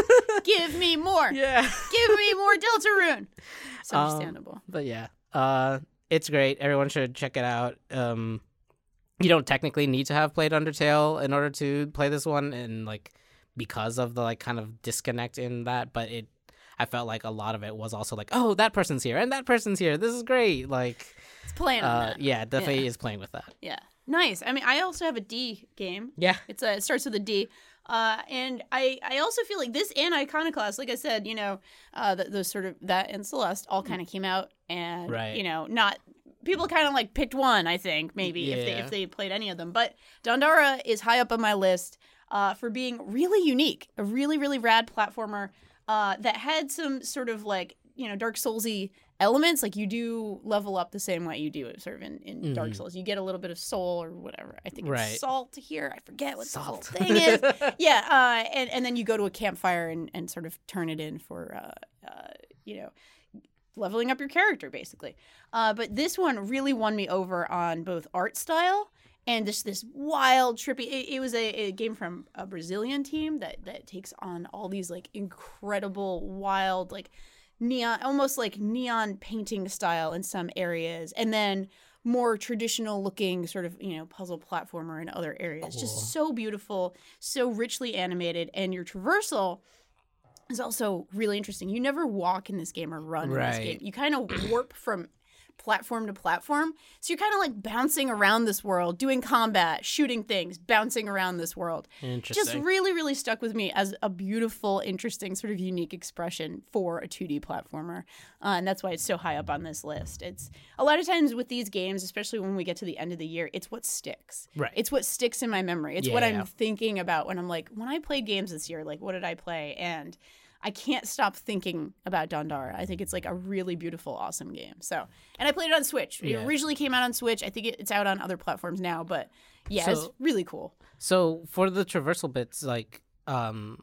Give me more. Yeah. Give me more Deltarune. It's understandable. Um, but yeah, uh, it's great. Everyone should check it out. Um, you don't technically need to have played Undertale in order to play this one, and like because of the like kind of disconnect in that. But it, I felt like a lot of it was also like, oh, that person's here and that person's here. This is great. Like it's playing on uh, that. Yeah, it definitely yeah. is playing with that. Yeah, nice. I mean, I also have a D game. Yeah, it's a it starts with a D. Uh, and I, I also feel like this and Iconoclast, like I said, you know, uh, the, those sort of, that and Celeste all kind of came out and, right. you know, not, people kind of like picked one, I think, maybe, yeah. if they if they played any of them. But Dandara is high up on my list uh, for being really unique, a really, really rad platformer uh, that had some sort of like, you know, Dark Souls-y elements. Like you do level up the same way you do it sort of in, in mm-hmm. Dark Souls. You get a little bit of soul or whatever. I think it's right. salt here. I forget what salt. the whole thing is. yeah, uh, and, and then you go to a campfire and, and sort of turn it in for, uh, uh, you know, leveling up your character, basically. Uh, but this one really won me over on both art style and this this wild, trippy. It, it was a, a game from a Brazilian team that, that takes on all these, like, incredible, wild, like, neon, almost like neon painting style in some areas, and then more traditional looking sort of, you know, puzzle platformer in other areas. Cool. Just so beautiful, so richly animated, and your traversal is also really interesting. You never walk in this game or run right. in this game. You kind of warp from platform to platform. So you're kind of like bouncing around this world, doing combat, shooting things, bouncing around this world. Interesting. Just really, really stuck with me as a beautiful, interesting, sort of unique expression for a two D platformer. Uh, and that's why it's so high up on this list. It's a lot of times with these games, especially when we get to the end of the year, it's what sticks. Right. It's what sticks in my memory. It's yeah, what yeah. I'm thinking about when I'm like, when I played games this year, like, what did I play? And I can't stop thinking about Dandara. I think it's like a really beautiful, awesome game. So, and I played it on Switch. It yeah. originally came out on Switch. I think it, it's out on other platforms now, but yeah, so, it's really cool. So for the traversal bits, like, um,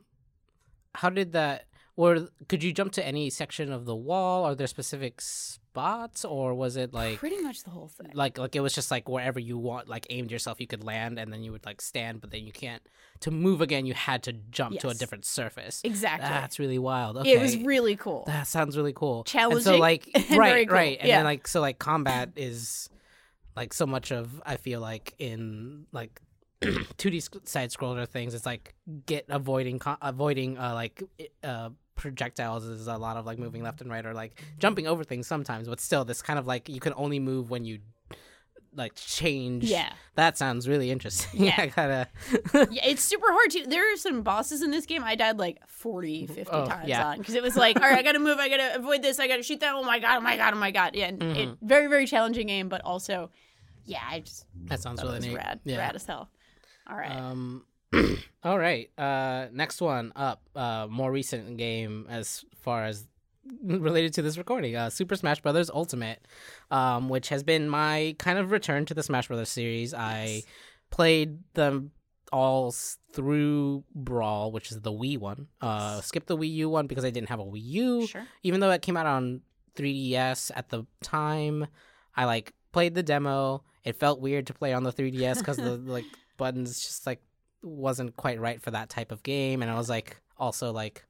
how did that, or could you jump to any section of the wall? Are there specific spots, or was it like pretty much the whole thing? Like, like it was just like wherever you want, like aimed yourself, you could land, and then you would like stand, but then you can't. To move again, you had to jump yes. to a different surface. Exactly. That's really wild. Okay. It was really cool. That sounds really cool. Challenging. And so like and right, very cool. right, and yeah. then like so like combat is like so much of I feel like in like two D side scroller things. It's like get avoiding co- avoiding uh like uh. projectiles is a lot of like moving left and right or like jumping over things sometimes, but still this kind of like you can only move when you like change. Yeah, that sounds really interesting. Yeah, I gotta yeah, it's super hard to. There are some bosses in this game I died like forty, fifty oh, times yeah. on because it was like, all right, I gotta move, I gotta avoid this, I gotta shoot that. Oh my god, oh my god, oh my god. Yeah, and mm-hmm. it very very challenging game, but also yeah, I just that sounds really it was neat. rad, yeah. rad as hell. All right. Um all right. Uh next one up, uh more recent game as far as related to this recording, uh Super Smash Brothers Ultimate, um which has been my kind of return to the Smash Brothers series. Yes. I played them all through Brawl, which is the Wii one. Uh skipped the Wii U one because I didn't have a Wii U. Sure. Even though it came out on three D S at the time, I like played the demo. It felt weird to play on the three D S because the like buttons just like wasn't quite right for that type of game, and I was like also like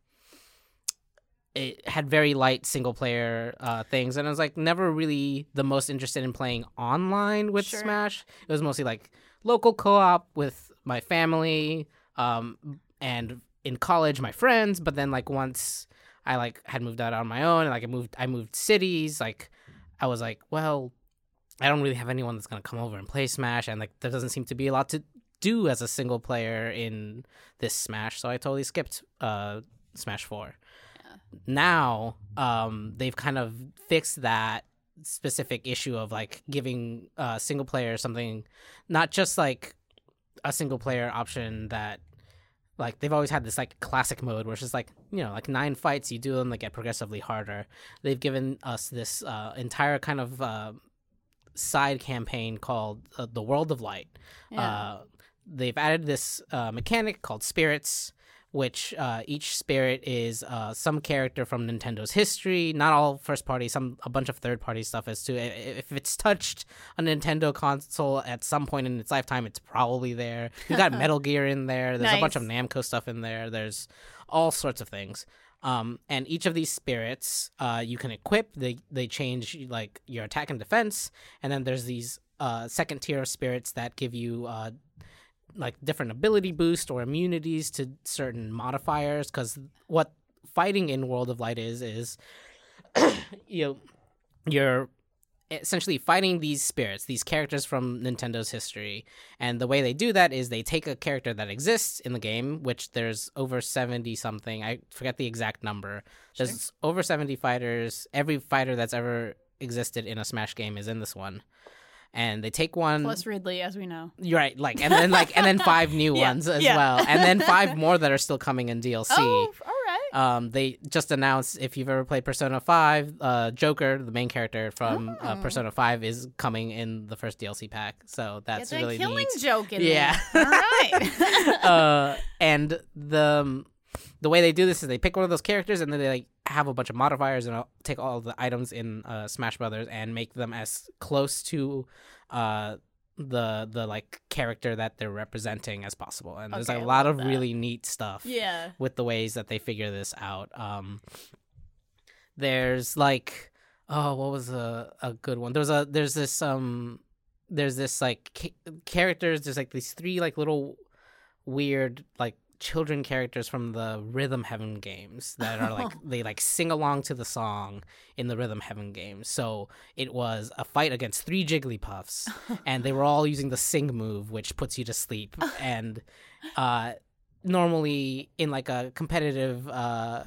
it had very light single player uh things, and I was like never really the most interested in playing online with sure. Smash. It was mostly like local co-op with my family, um and in college my friends, but then like once I like had moved out on my own and like I moved I moved cities, like I was like, well, I don't really have anyone that's gonna come over and play Smash, and like there doesn't seem to be a lot to do as a single player in this Smash, so I totally skipped uh Smash four. Yeah. Now um they've kind of fixed that specific issue of like giving uh single player something, not just like a single player option that like they've always had this like classic mode where it's just like, you know, like nine fights, you do them, they get progressively harder. They've given us this uh entire kind of uh side campaign called uh, The World of Light. Yeah. Uh, they've added this uh, mechanic called spirits, which uh, each spirit is uh, some character from Nintendo's history. Not all first party, some a bunch of third party stuff is too. If it's touched a Nintendo console at some point in its lifetime, it's probably there. You got Metal Gear in there. There's Nice. a bunch of Namco stuff in there. There's all sorts of things. Um, and each of these spirits, uh, you can equip. They they change like your attack and defense. And then there's these uh, second tier of spirits that give you uh, like different ability boost or immunities to certain modifiers. Because what fighting in World of Light is is you know, you're essentially fighting these spirits, these characters from Nintendo's history. And the way they do that is they take a character that exists in the game, which there's over seventy something. I forget the exact number. Sure. There's over seventy fighters. Every fighter that's ever existed in a Smash game is in this one. And they take one Plus Ridley, as we know. You're right, like and then like and then five new Yeah, ones as yeah. well. And then five more that are still coming in D L C. Oh, all right. Um, they just announced, if you've ever played Persona five, uh, Joker, the main character from uh, Oh. Persona five, is coming in the first D L C pack. So that's Get that really killing neat. joke in Yeah. there. All right. uh, and the um, the way they do this is they pick one of those characters and then they like have a bunch of modifiers and I'll take all the items in uh, Smash Brothers and make them as close to uh, the the like character that they're representing as possible. And there's Okay, a I lot love of that. really neat stuff. Yeah. With the ways that they figure this out. Um, there's like, oh, what was a, a good one? There's a there's this um there's this like ca- characters. There's like these three like little weird like children characters from the Rhythm Heaven games that are like they like sing along to the song in the Rhythm Heaven games. So it was a fight against three Jigglypuffs, and they were all using the sing move, which puts you to sleep. And uh, normally in like a competitive uh,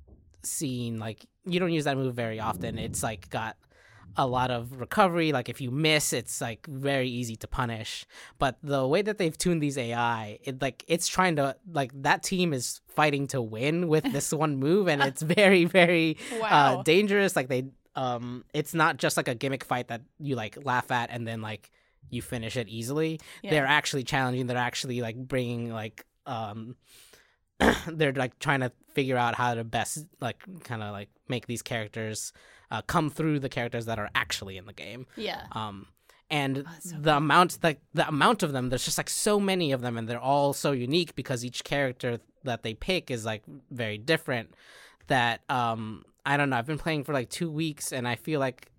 scene, like you don't use that move very often. It's like got a lot of recovery. Like if you miss, it's like very easy to punish. But the way that they've tuned these A I, it like it's trying to like that team is fighting to win with this one move, and it's very very Wow. uh, dangerous. Like they, um, it's not just like a gimmick fight that you like laugh at and then like you finish it easily. Yeah. They're actually challenging. They're actually like bringing like um. they're like trying to figure out how to best like kind of like make these characters uh, come through the characters that are actually in the game. Yeah. Um, and so the amount like the amount of them, there's just like so many of them, and they're all so unique because each character that they pick is like very different. That um, I don't know. I've been playing for like two weeks, and I feel like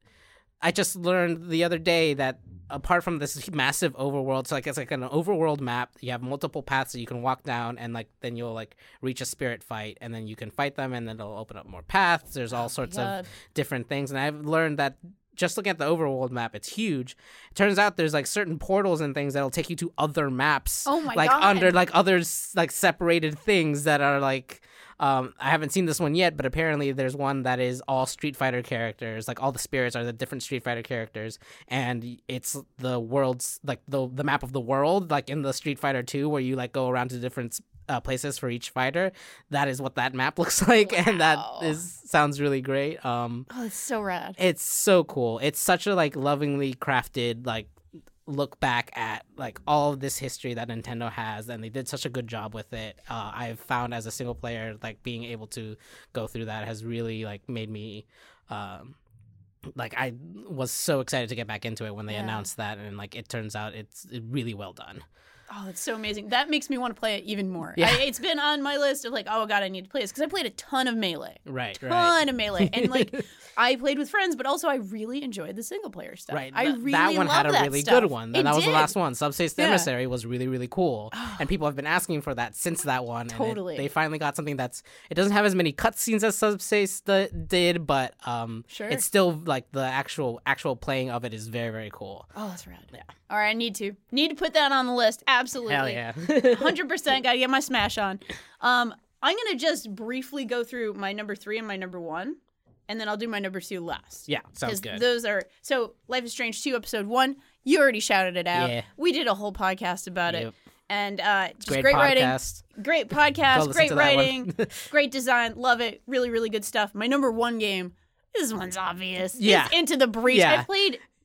I just learned the other day that apart from this massive overworld, so like it's like an overworld map, you have multiple paths that you can walk down, and like then you'll like reach a spirit fight, and then you can fight them, and then it'll open up more paths. There's all sorts God. of different things, and I've learned that just looking at the overworld map, it's huge. It turns out there's like certain portals and things that'll take you to other maps. Oh my like God. under like others like separated things that are like um I haven't seen this one yet, but apparently there's one that is all Street Fighter characters. Like all the spirits are the different Street Fighter characters, and it's the world's like the the map of the world, like in the Street Fighter two, where you like go around to different uh, places for each fighter. That is what that map looks like, and that Wow. is sounds really great. Um, Oh, it's so rad. it's so cool. It's such a like lovingly crafted like look back at like all of this history that Nintendo has, and they did such a good job with it. Uh, I've found as a single player, like being able to go through that has really like made me, um, like I was so excited to get back into it when they Yeah. announced that, and like it turns out it's really well done. Oh, that's so amazing. That makes me want to play it even more. Yeah. I, it's been on my list of like, oh god, I need to play this because I played a ton of Melee. Right, Ton right. of Melee. And like I played with friends, but also I really enjoyed the single player stuff. Right, I th- really that one love had a that really stuff. good one. It And that was did. the last one. Subspace Yeah. Emissary was really, really cool, and people have been asking for that since that one. Totally. And it, they finally got something that's. It doesn't have as many cutscenes as Subspace th- did, but um, Sure. it's still like the actual actual playing of it is very, very cool. Oh, that's rad. Yeah. All right, I need to need to put that on the list. Absolutely. Hell yeah. one hundred percent got to get my Smash on. Um, I'm going to just briefly go through my number three and my number one, and then I'll do my number two last. Yeah, sounds 'Cause good. Those are, so Life is Strange two, episode one, you already shouted it out. Yeah. We did a whole podcast about it. Yep. And uh, just Great, great, writing. podcast. Great Go podcast, listen great to that one. writing, great design. Love it. Really, really good stuff. My number one game, this one's obvious. Yeah. It's Into the Breach. Yeah. I played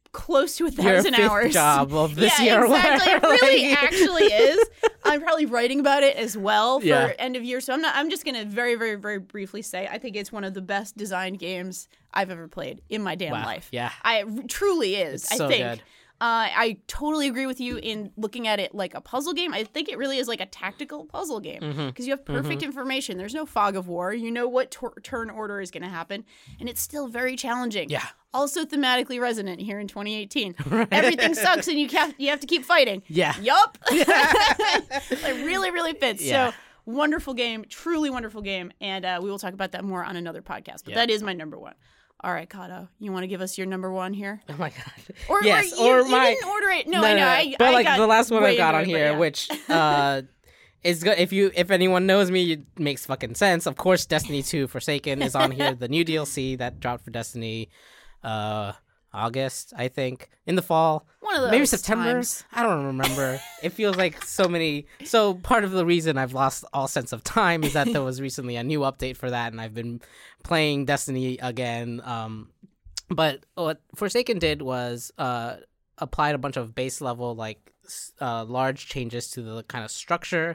close to a Your thousand fifth hours. job of this yeah, year. or exactly. It whatever, really like- actually is. I'm probably writing about it as well for Yeah. end of year. So I'm not. I'm just gonna very, very, very briefly say I think it's one of the best designed games I've ever played in my damn Wow. life. Yeah. I it truly is. It's I so think. good. Uh, I totally agree with you in looking at it like a puzzle game. I think it really is like a tactical puzzle game because Mm-hmm. you have perfect information. There's no fog of war. You know what tor- turn order is going to happen, and it's still very challenging. Yeah. Also thematically resonant here in twenty eighteen. Everything sucks, and you have you have to keep fighting. Yeah. Yup. It really, really fits. Yeah. So wonderful game, truly wonderful game, and uh, we will talk about that more on another podcast. But Yeah. that is my number one. All right, Kato, you want to give us your number one here? Oh my god. Or, yes, or, you, or you my. didn't order it. No, I know. I, but I like got the last one I way got on into it, but here, yeah. which uh, is good. If you if anyone knows me, it makes fucking sense. Of course, Destiny two Forsaken is on here. The new D L C that dropped for Destiny, uh, August, I think, in the fall. One of those Maybe September. times. I don't remember. It feels like so many. So part of the reason I've lost all sense of time is that there was recently a new update for that, and I've been playing Destiny again. Um, but what Forsaken did was uh applied a bunch of base level like s- uh large changes to the kind of structure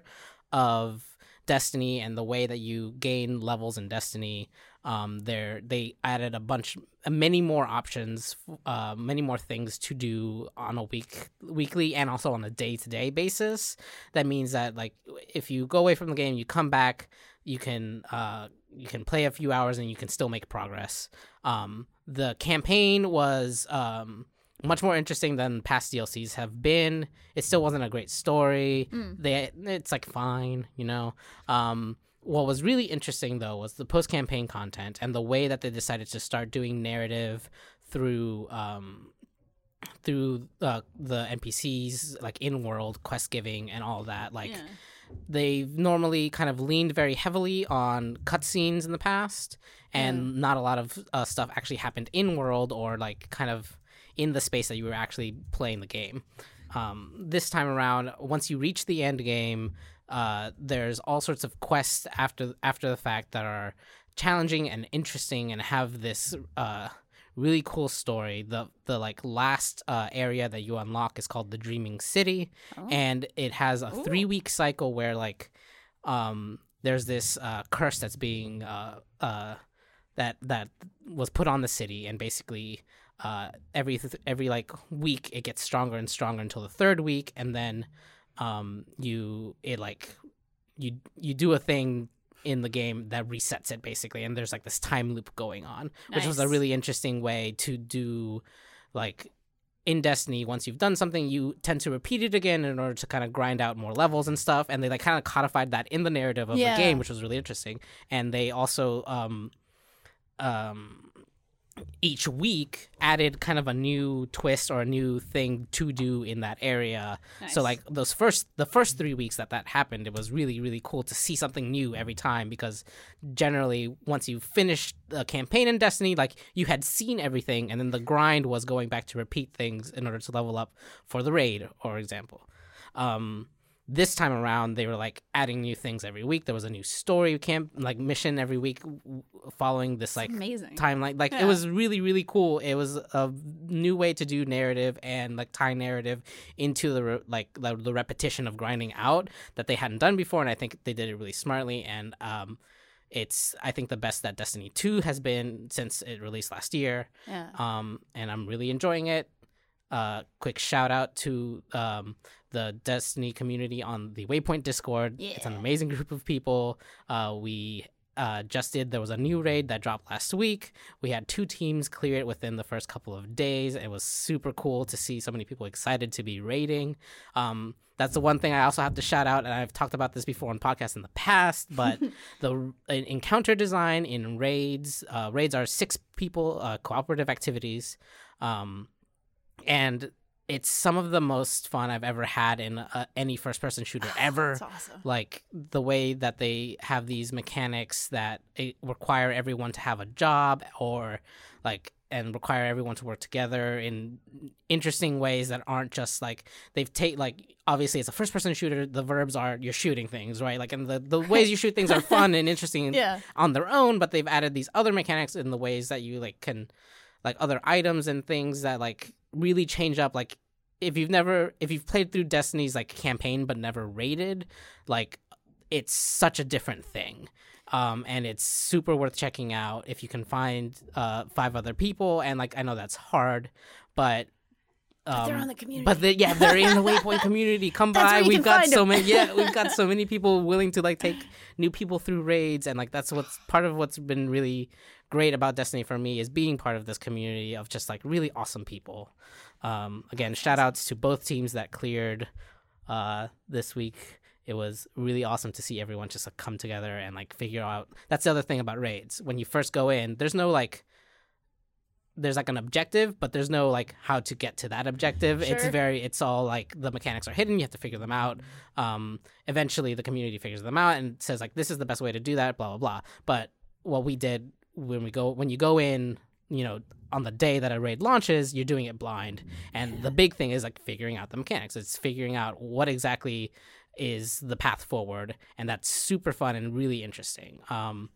of Destiny and the way that you gain levels in Destiny. Um, there they added a bunch, uh, many more options, uh, many more things to do on a week, weekly, and also on a day-to-day basis. That means that like if you go away from the game, you come back, you can uh you can play a few hours and you can still make progress. Um, the campaign was um much more interesting than past D L Cs have been. It still wasn't a great story. They it's like fine, you know. Um, what was really interesting though was the post campaign content and the way that they decided to start doing narrative through um through uh, the N P Cs, like in world quest giving and all that. Like Yeah. they've normally kind of leaned very heavily on cutscenes in the past, and not a lot of uh, stuff actually happened in world or like kind of in the space that you were actually playing the game. Um, this time around, once you reach the end game, uh, there's all sorts of quests after after the fact that are challenging and interesting and have this uh, really cool story. The the like last uh, area that you unlock is called the Dreaming City, and it has a three week cycle where like um, there's this uh, curse that's being uh, uh, that that was put on the city, and basically uh, every th- every like week it gets stronger and stronger until the third week, and then um, you it like you you do a thing in the game that resets it basically, and there's like this time loop going on, which was a Nice. really interesting way to do like in Destiny. Once you've done something, you tend to repeat it again in order to kind of grind out more levels and stuff, and they like kind of codified that in the narrative of Yeah. the game, which was really interesting. And they also um um each week added kind of a new twist or a new thing to do in that area. So Nice. like those first the first three weeks that that happened, it was really really cool to see something new every time, because generally once you finished the campaign in Destiny, like you had seen everything, and then the grind was going back to repeat things in order to level up for the raid, for example. Um this time around, they were like adding new things every week. There was a new story camp, like mission every week, w- following this like amazing. timeline. Like Yeah. it was really really cool. It was a new way to do narrative and like tie narrative into the re- like the, the repetition of grinding out that they hadn't done before, and I think they did it really smartly. And um, it's I think the best that Destiny two has been since it released last year. Yeah. Um, and I'm really enjoying it. Uh, quick shout out to um, the Destiny community on the Waypoint Discord. It's an Yeah. amazing group of people. Uh, we uh, just did, there was a new raid that dropped last week. We had two teams clear it within the first couple of days. It was super cool to see so many people excited to be raiding. Um, that's the one thing I also have to shout out, and I've talked about this before on podcasts in the past, but the uh, encounter design in raids, uh, raids are six people, uh, cooperative activities. Um, and it's some of the most fun I've ever had in uh, any first-person shooter ever. That's awesome. Like the way that they have these mechanics that it require everyone to have a job, or like and require everyone to work together in interesting ways that aren't just like they've take like obviously it's a first-person shooter. The verbs are you're shooting things, right? Like, and the the ways you shoot things are fun and interesting Yeah. on their own, but they've added these other mechanics in the ways that you like can like other items and things that like really change up, like, if you've never, if you've played through Destiny's, like, campaign but never raided, like, it's such a different thing. Um, and it's super worth checking out if you can find uh, five other people. And, like, I know that's hard, but... Um, but they're on the community. But they, yeah, they're in the Waypoint community. Come That's by. where you We've can got find so them. many. Yeah, we've got so many people willing to like take new people through raids, and like that's what's part of what's been really great about Destiny for me is being part of this community of just like really awesome people. Um, again, shout outs to both teams that cleared uh, this week. It was really awesome to see everyone just like come together and like figure out. That's the other thing about raids. When you first go in, there's no like. There's like an objective, but there's no like how to get to that objective. Sure. It's very, it's all like the mechanics are hidden. You have to figure them out. Um, eventually the community figures them out and says like, this is the best way to do that, blah, blah, blah. But what we did when we go, when you go in, you know, on the day that a raid launches, you're doing it blind. And the big thing is like figuring out the mechanics. It's figuring out what exactly is the path forward. And that's super fun and really interesting. Um,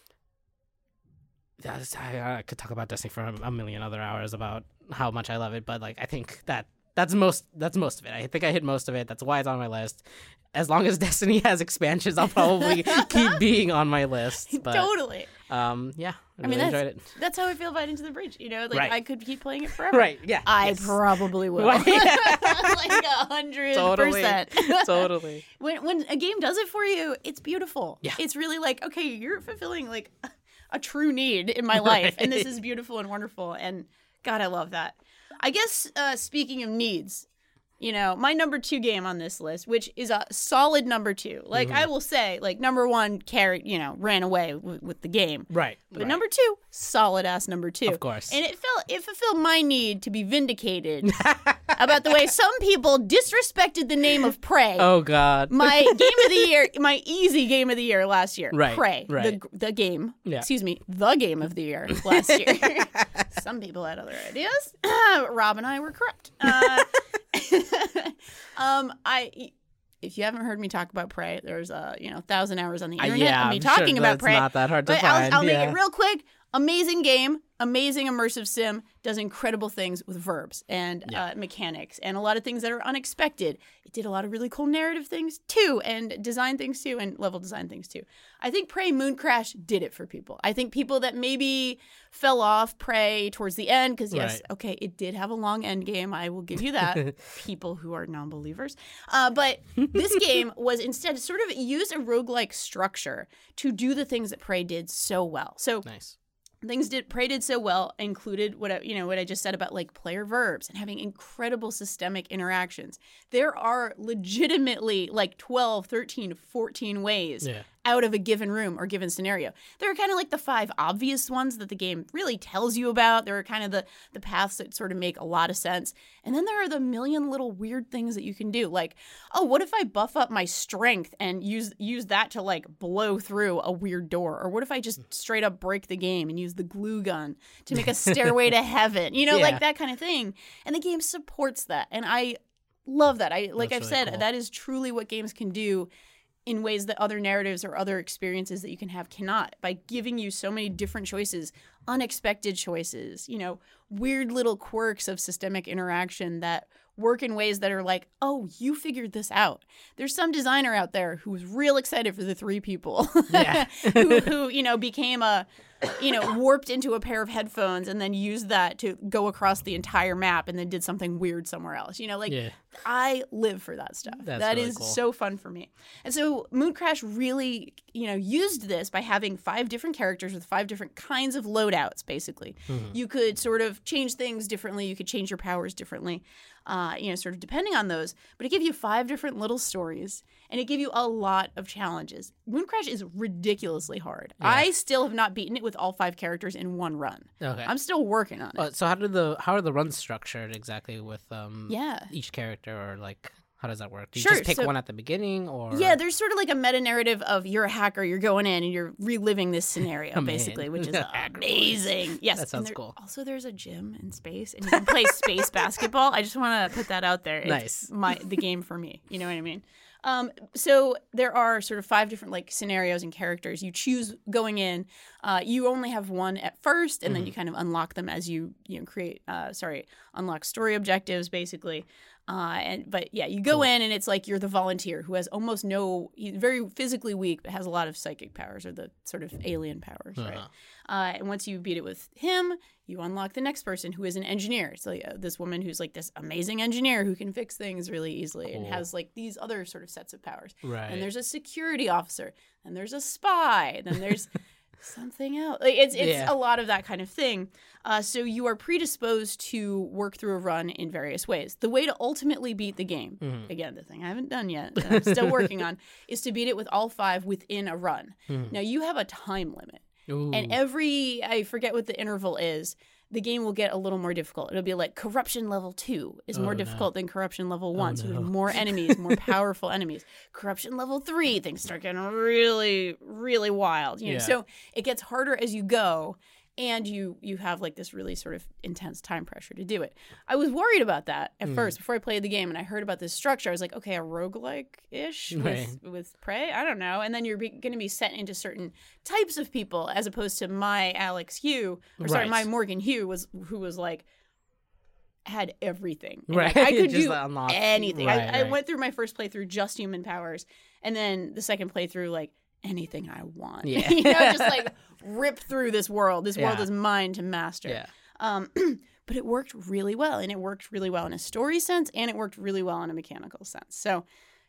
I, I could talk about Destiny for a million other hours about how much I love it, but like I think that that's most that's most of it. I think I hit most of it. That's why it's on my list. As long as Destiny has expansions, I'll probably keep being on my list. But, totally. Um, yeah, I, I mean, really that's, enjoyed it. That's how I feel about Into the Bridge. You know, like Right. I could keep playing it forever. Right? Yeah. I yes. probably will. Right. Like a hundred Totally. percent. Totally. When when a game does it for you, it's beautiful. Yeah. It's really like, okay, you're fulfilling like a true need in my life, Right. and this is beautiful and wonderful. And God, I love that. I guess uh, speaking of needs, you know, my number two game on this list, which is a solid number two. Like Mm-hmm. I will say, like number one carried, you know, ran away w- with the game. Right. But right. number two, solid ass number two. Of course. And it felt it fulfilled my need to be vindicated about the way some people disrespected the name of Prey. Oh God. My game of the year, my easy game of the year last year. Right, Prey. right. The the game. Yeah. Excuse me, the game of the year last year. Some people had other ideas. Rob and I were correct. Uh, um, I. If you haven't heard me talk about Prey, there's a you know thousand hours on the Uh, internet yeah, of me I'm talking sure about that's Prey. not that hard to but find, I'll, I'll yeah. make it real quick. Amazing game, amazing immersive sim, does incredible things with verbs and Yeah. uh, mechanics and a lot of things that are unexpected. It did a lot of really cool narrative things too, and design things too, and level design things too. I think Prey Moon Crash did it for people. I think people that maybe fell off Prey towards the end, because yes, Right. okay, it did have a long end game. I will give you that. People who are non-believers. Uh, but this game was instead sort of use a roguelike structure to do the things that Prey did so well. So Nice. things did Prey did so well included what I, you know what I just said about like player verbs and having incredible systemic interactions. There are legitimately like twelve, thirteen, fourteen ways Yeah. out of a given room or given scenario. There are kind of like the five obvious ones that the game really tells you about. There are kind of the the paths that sort of make a lot of sense. And then there are the million little weird things that you can do. Like, oh, what if I buff up my strength and use use that to like blow through a weird door? Or what if I just straight up break the game and use the glue gun to make a stairway to heaven? You know, Yeah. like that kind of thing. And the game supports that. And I love that. I like That's I've really said, cool. that is truly what games can do in ways that other narratives or other experiences that you can have cannot, by giving you so many different choices, unexpected choices, you know, weird little quirks of systemic interaction that work in ways that are like, oh, you figured this out. There's some designer out there who's real excited for the three people Yeah. who, who, you know, became a, you know, warped into a pair of headphones and then used that to go across the entire map and then did something weird somewhere else. You know, like Yeah. I live for that stuff. That's That really is cool. so fun for me. And so Moon Crash really, you know, used this by having five different characters with five different kinds of loadouts, basically. Mm-hmm. You could sort of change things differently. You could change your powers differently, uh, you know, sort of depending on those. But it gave you five different little stories, and it gave you a lot of challenges. Moon Crash is ridiculously hard. Yeah. I still have not beaten it with all five characters in one run. Okay. I'm still working on it. Uh, so how did the how are the runs structured exactly with um Yeah. each character, or like how does that work? Do you Sure, just pick so- one at the beginning, or Yeah, there's sort of like a meta narrative of you're a hacker, you're going in and you're reliving this scenario, Oh, man. basically, which is Hacker boys. amazing. Yes, That and sounds there- cool. Also, there's a gym in space, and you can play space basketball. I just want to put that out there. It's Nice. my the game for me. You know what I mean? Um, so there are sort of five different like scenarios and characters you choose going in. Uh, you only have one at first, and mm-hmm. then you kind of unlock them as you you know create. Uh, sorry, unlock story objectives basically. Uh, and but yeah, you go cool. in and it's like you're the volunteer who has almost no. He's very physically weak, but has a lot of psychic powers or the sort of alien powers, uh-huh. right? Uh, and once you beat it with him, you unlock the next person who is an engineer. So uh, this woman who's like this amazing engineer who can fix things really easily cool. and has like these other sort of sets of powers. Right. And there's a security officer, and there's a spy, then there's something else. Like it's it's yeah. a lot of that kind of thing. Uh, so you are predisposed to work through a run in various ways. The way to ultimately beat the game, mm-hmm. again, the thing I haven't done yet, that I'm still working on, is to beat it with all five within a run. Mm-hmm. Now you have a time limit. Ooh. And every, I forget what the interval is, the game will get a little more difficult. It'll be like corruption level two is more oh, difficult no. than corruption level one. Oh, so no. there's more enemies, more powerful enemies. Corruption level three, things start getting really, really wild. You know? Yeah. So it gets harder as you go. And you you have like this really sort of intense time pressure to do it. I was worried about that at mm. first before I played the game, and I heard about this structure. I was like, okay, a roguelike-ish right. with, with Prey? I don't know. And then you're going to be set into certain types of people as opposed to my Alex Hugh, or sorry, right. my Morgan Hugh, was who was like, had everything. And right. Like, I could Just do unlock. anything. Right, I, right. I went through my first playthrough just human powers, and then the second playthrough, like, anything I want. Yeah. You know, just like rip through this world. This yeah. world is mine to master. Yeah. Um, but it worked really well, and it worked really well in a story sense, and it worked really well in a mechanical sense. So,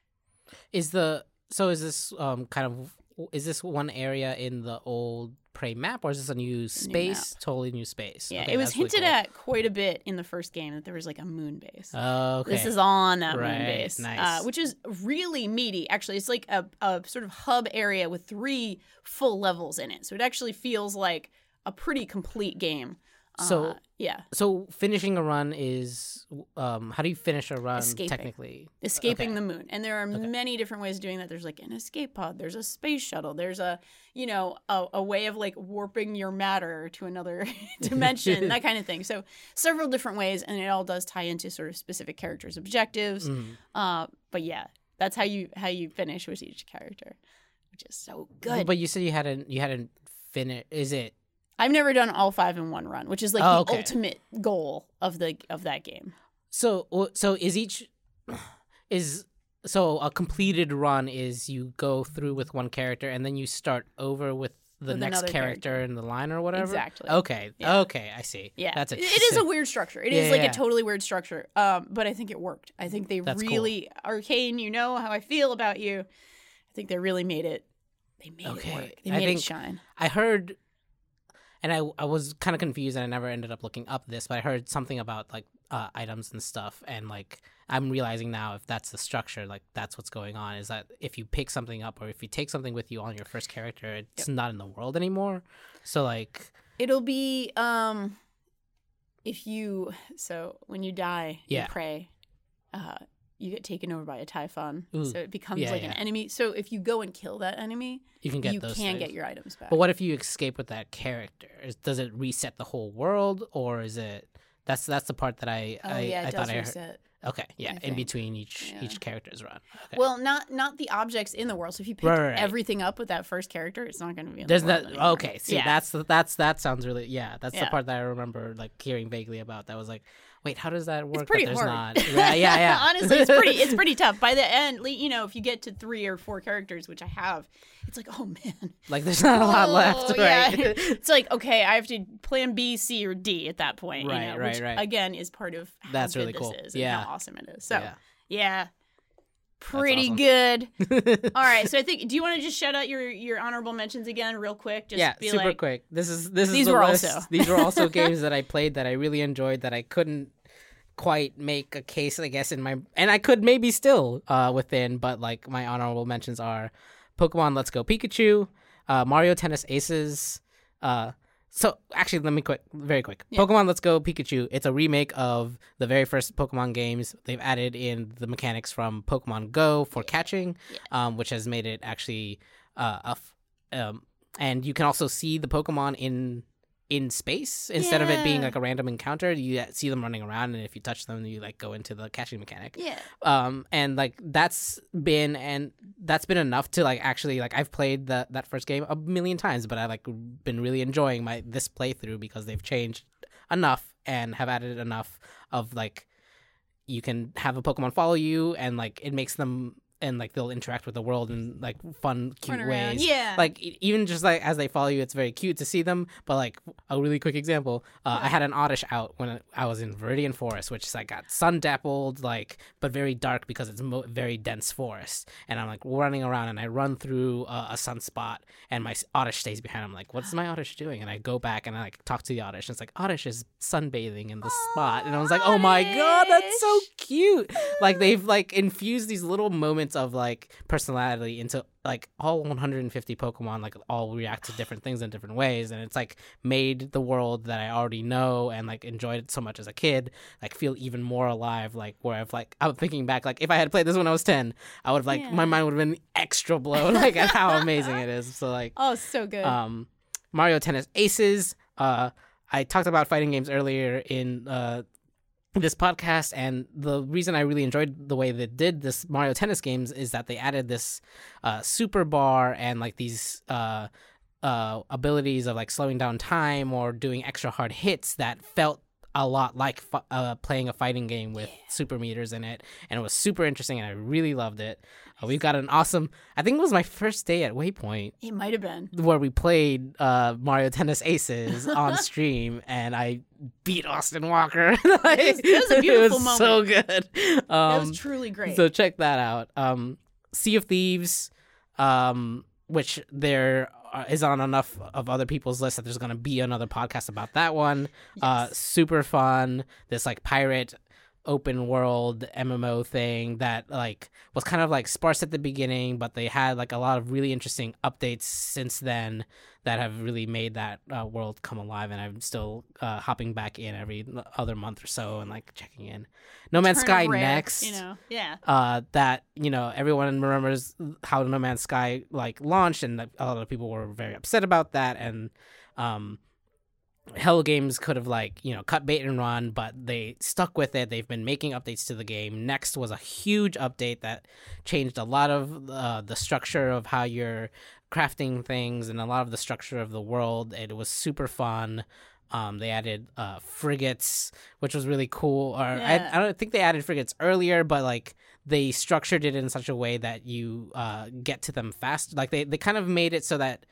is the so is this um kind of is this one area in the old Prey map, or is this a new space? New totally new space. Yeah, okay, it was hinted really cool. at quite a bit in the first game that there was like a moon base. Oh, okay. This is on that right. moon base, nice. uh, which is really meaty. Actually, it's like a, a sort of hub area with three full levels in it. So it actually feels like a pretty complete game. So uh, yeah. So finishing a run is um how do you finish a run Escaping. technically? Escaping okay. the moon. And there are okay. many different ways of doing that. There's like an escape pod, there's a space shuttle, there's a, you know, a, a way of like warping your matter to another dimension, that kind of thing. So several different ways, and it all does tie into sort of specific characters' objectives. Mm. Uh, but yeah, that's how you how you finish with each character, which is so good. But you said you hadn't you hadn't finished. Is it? I've never done all five in one run, which is like oh, the okay. ultimate goal of the of that game. So so is each is so a completed run is you go through with one character and then you start over with the With next another character, character. in the line or whatever. Exactly. Okay. Yeah. Okay. I see. Yeah. That's a, it is a weird structure. It is yeah, like yeah. a totally weird structure. Um, but I think it worked. I think they That's really cool. Arcane. You know how I feel about you. I think they really made it. They made Okay. it work. They I made think it shine. I heard. And I, I was kind of confused, and I never ended up looking up this, but I heard something about like uh, items and stuff, and like I'm realizing now if that's the structure, like that's what's going on, is that if you pick something up or if you take something with you on your first character, it's yep. not in the world anymore. So like it'll be um, if you so when you die, yeah. you pray. Uh, you get taken over by a Typhon, Ooh. so it becomes yeah, like yeah. an enemy. So if you go and kill that enemy, you can get you those can things. get your items back. But what if you escape with that character? Is, does it reset the whole world, or is it? That's that's the part that I oh I, yeah, it I does thought I heard. reset. Okay, yeah, I in think. between each Yeah. each character's run. Okay. Well, not not the objects in the world. So if you pick Right, right, right. everything up with that first character, it's not going to be in There's the world that. anymore. Okay, see, yeah. that's that's that sounds really yeah. That's the Yeah. part that I remember like hearing vaguely about. That was like, wait, how does that work? It's pretty that there's hard. Not... Yeah, yeah, yeah. Honestly, it's pretty it's pretty tough. By the end, le- you know, if you get to three or four characters, which I have, it's like, oh man, like there's not a lot oh, left, yeah. right? It's like, okay, I have to plan B, C, or D at that point. Right, you know, right, which, right. Again, is part of how That's good really this cool. is and Yeah. how awesome it is. So. Yeah. Yeah. Pretty awesome. good. All right. So I think, do you want to just shout out your, your honorable mentions again real quick? Just yeah, be super like, quick. This is this is These the were list. also. These were also games that I played that I really enjoyed that I couldn't quite make a case, I guess, in my and I could maybe still uh, within, but like my honorable mentions are Pokemon Let's Go Pikachu, uh, Mario Tennis Aces, uh, So actually, let me quick, very quick. Yeah. Pokemon Let's Go Pikachu. It's a remake of the very first Pokemon games. They've added in the mechanics from Pokemon Go for yeah. catching, yeah. Um, which has made it actually uh, a f- um, and you can also see the Pokemon in in space instead of it being Yeah. like a random encounter. You see them running around, and if you touch them, you like go into the catching mechanic. Yeah. Um, and like that's been and that's been enough to like actually like I've played the that first game a million times, but I like been really enjoying my this playthrough because they've changed enough and have added enough of like you can have a Pokemon follow you, and like it makes them. And like they'll interact with the world in like fun, cute Run around. ways. Yeah. Like e- even just like as they follow you, it's very cute to see them. But like a really quick example, uh, I had an Oddish out when I was in Viridian Forest, which is like got sun dappled, like but very dark because it's mo- very dense forest. And I'm like running around, and I run through uh, a sunspot, and my Oddish stays behind. I'm like, what's my Oddish doing? And I go back and I like talk to the Oddish, and it's like Oddish is sunbathing in the spot, and I was like, oh my god, that's so cute. Like they've like infused these little moments of like personality into like all one hundred fifty Pokemon, like all react to different things in different ways, and it's like made the world that I already know and like enjoyed so much as a kid like feel even more alive. Like where I've like I'm thinking back, like if I had played this when I was ten, I would have like Yeah. my mind would have been extra blown like at how amazing it is. So like Oh, so good. um Mario Tennis Aces. uh I talked about fighting games earlier in uh this podcast, and the reason I really enjoyed the way they did this Mario Tennis games is that they added this uh, super bar and like these uh, uh, abilities of like slowing down time or doing extra hard hits that felt a lot like fu- uh, playing a fighting game with super meters in it, and it was super interesting, and I really loved it. Uh, we've got an awesome, I think it was my first day at Waypoint it might have been. where we played uh, Mario Tennis Aces on stream, and I beat Austin Walker. Like, It was- it was a beautiful it was so good. It Um, was truly great. so check that out. Um, Sea of Thieves, um, which there uh, is on enough of other people's lists that there's going to be another podcast about that one. Uh, super fun. This like pirate open world M M O thing that like was kind of like sparse at the beginning, but they had like a lot of really interesting updates since then that have really made that uh, world come alive, and I'm still uh, hopping back in every other month or so and like checking in. No Man's Turn Sky rare, next. You know, yeah. Uh, that you know everyone remembers how No Man's Sky like launched, and a lot of people were very upset about that, and um Hello Games could have like you know cut bait and run, but they stuck with it. They've been making updates to the game. Next was a huge update that changed a lot of uh, the structure of how you're crafting things and a lot of the structure of the world. It was super fun. Um, they added uh, frigates, which was really cool. Or Yeah. I, I don't think they added frigates earlier, but like they structured it in such a way that you uh, get to them fast. Like they, they kind of made it so that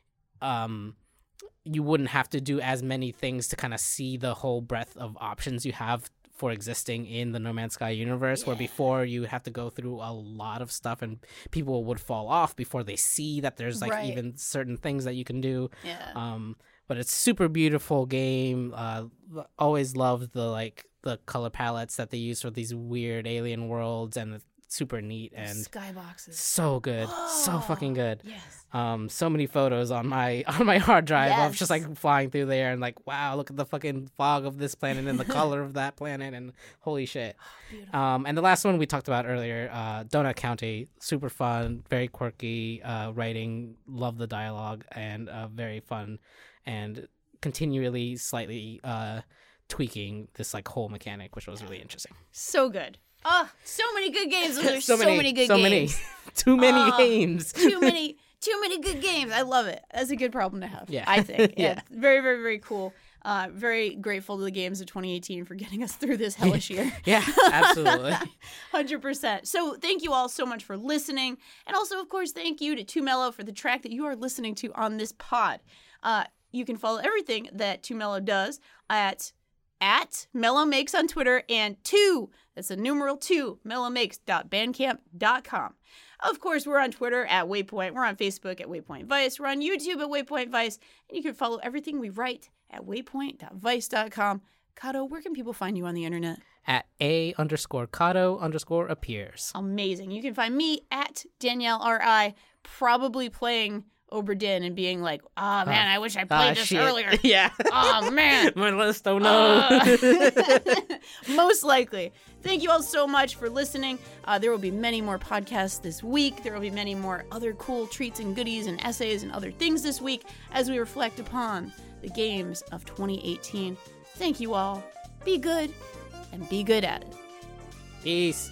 um, you wouldn't have to do as many things to kind of see the whole breadth of options you have for existing in the No Man's Sky universe, yeah. where before you have to go through a lot of stuff and people would fall off before they see that there's like Right. even certain things that you can do. Yeah. Um, but it's super beautiful game. Uh, always loved the like the color palettes that they use for these weird alien worlds, and it's super neat and Skyboxes. so good, so fucking good. Yes. Um, so many photos on my on my hard drive of Yes. just like flying through there and like, wow, look at the fucking fog of this planet and the color of that planet, and holy shit. Um, and the last one we talked about earlier, uh, Donut County, super fun, very quirky uh, writing, love the dialogue, and uh, very fun, and continually slightly uh, tweaking this like whole mechanic, which was really interesting. So good. Oh, so many good games. Those are so, many, many good so games. many, too many Oh, games. too many, too many good games. I love it. That's a good problem to have. Yeah. I think. Yeah. Yeah. Very, very, very cool. Uh, very grateful to the games of twenty eighteen for getting us through this hellish year. Yeah, absolutely. one hundred percent. So thank you all so much for listening. And also, of course, thank you to Two Mellow for the track that you are listening to on this pod. Uh, you can follow everything that Two Mellow does at at Mellow Makes on Twitter, and two, that's a numeral two, mellowmakes dot bandcamp dot com. Of course, we're on Twitter at Waypoint. We're on Facebook at Waypoint Vice. We're on YouTube at Waypoint Vice. And you can follow everything we write at waypoint dot vice dot com. Kato, where can people find you on the internet? At A underscore Kato underscore appears. Amazing. You can find me at Danielle R I, probably playing Oberdin and being like, oh man, I wish I played Ah, this shit. earlier. Yeah. Oh man. My list, oh no. Uh, most likely. Thank you all so much for listening. Uh, there will be many more podcasts this week. There will be many more other cool treats and goodies and essays and other things this week as we reflect upon the games of twenty eighteen. Thank you all. Be good, and be good at it. Peace.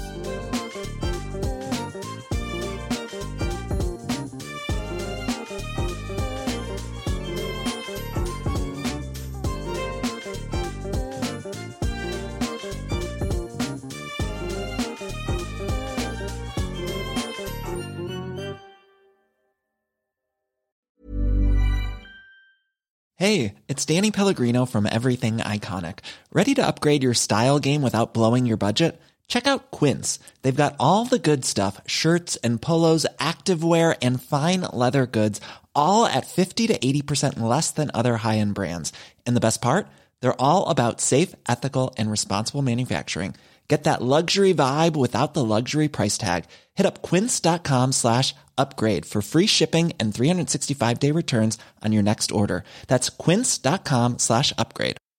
Hey, it's Danny Pellegrino from Everything Iconic. Ready to upgrade your style game without blowing your budget? Check out Quince. They've got all the good stuff, shirts and polos, activewear, and fine leather goods, all at fifty to eighty percent less than other high-end brands. And the best part? They're all about safe, ethical, and responsible manufacturing. Get that luxury vibe without the luxury price tag. Hit up quince.com slash upgrade for free shipping and three sixty-five day returns on your next order. That's quince.com slash upgrade.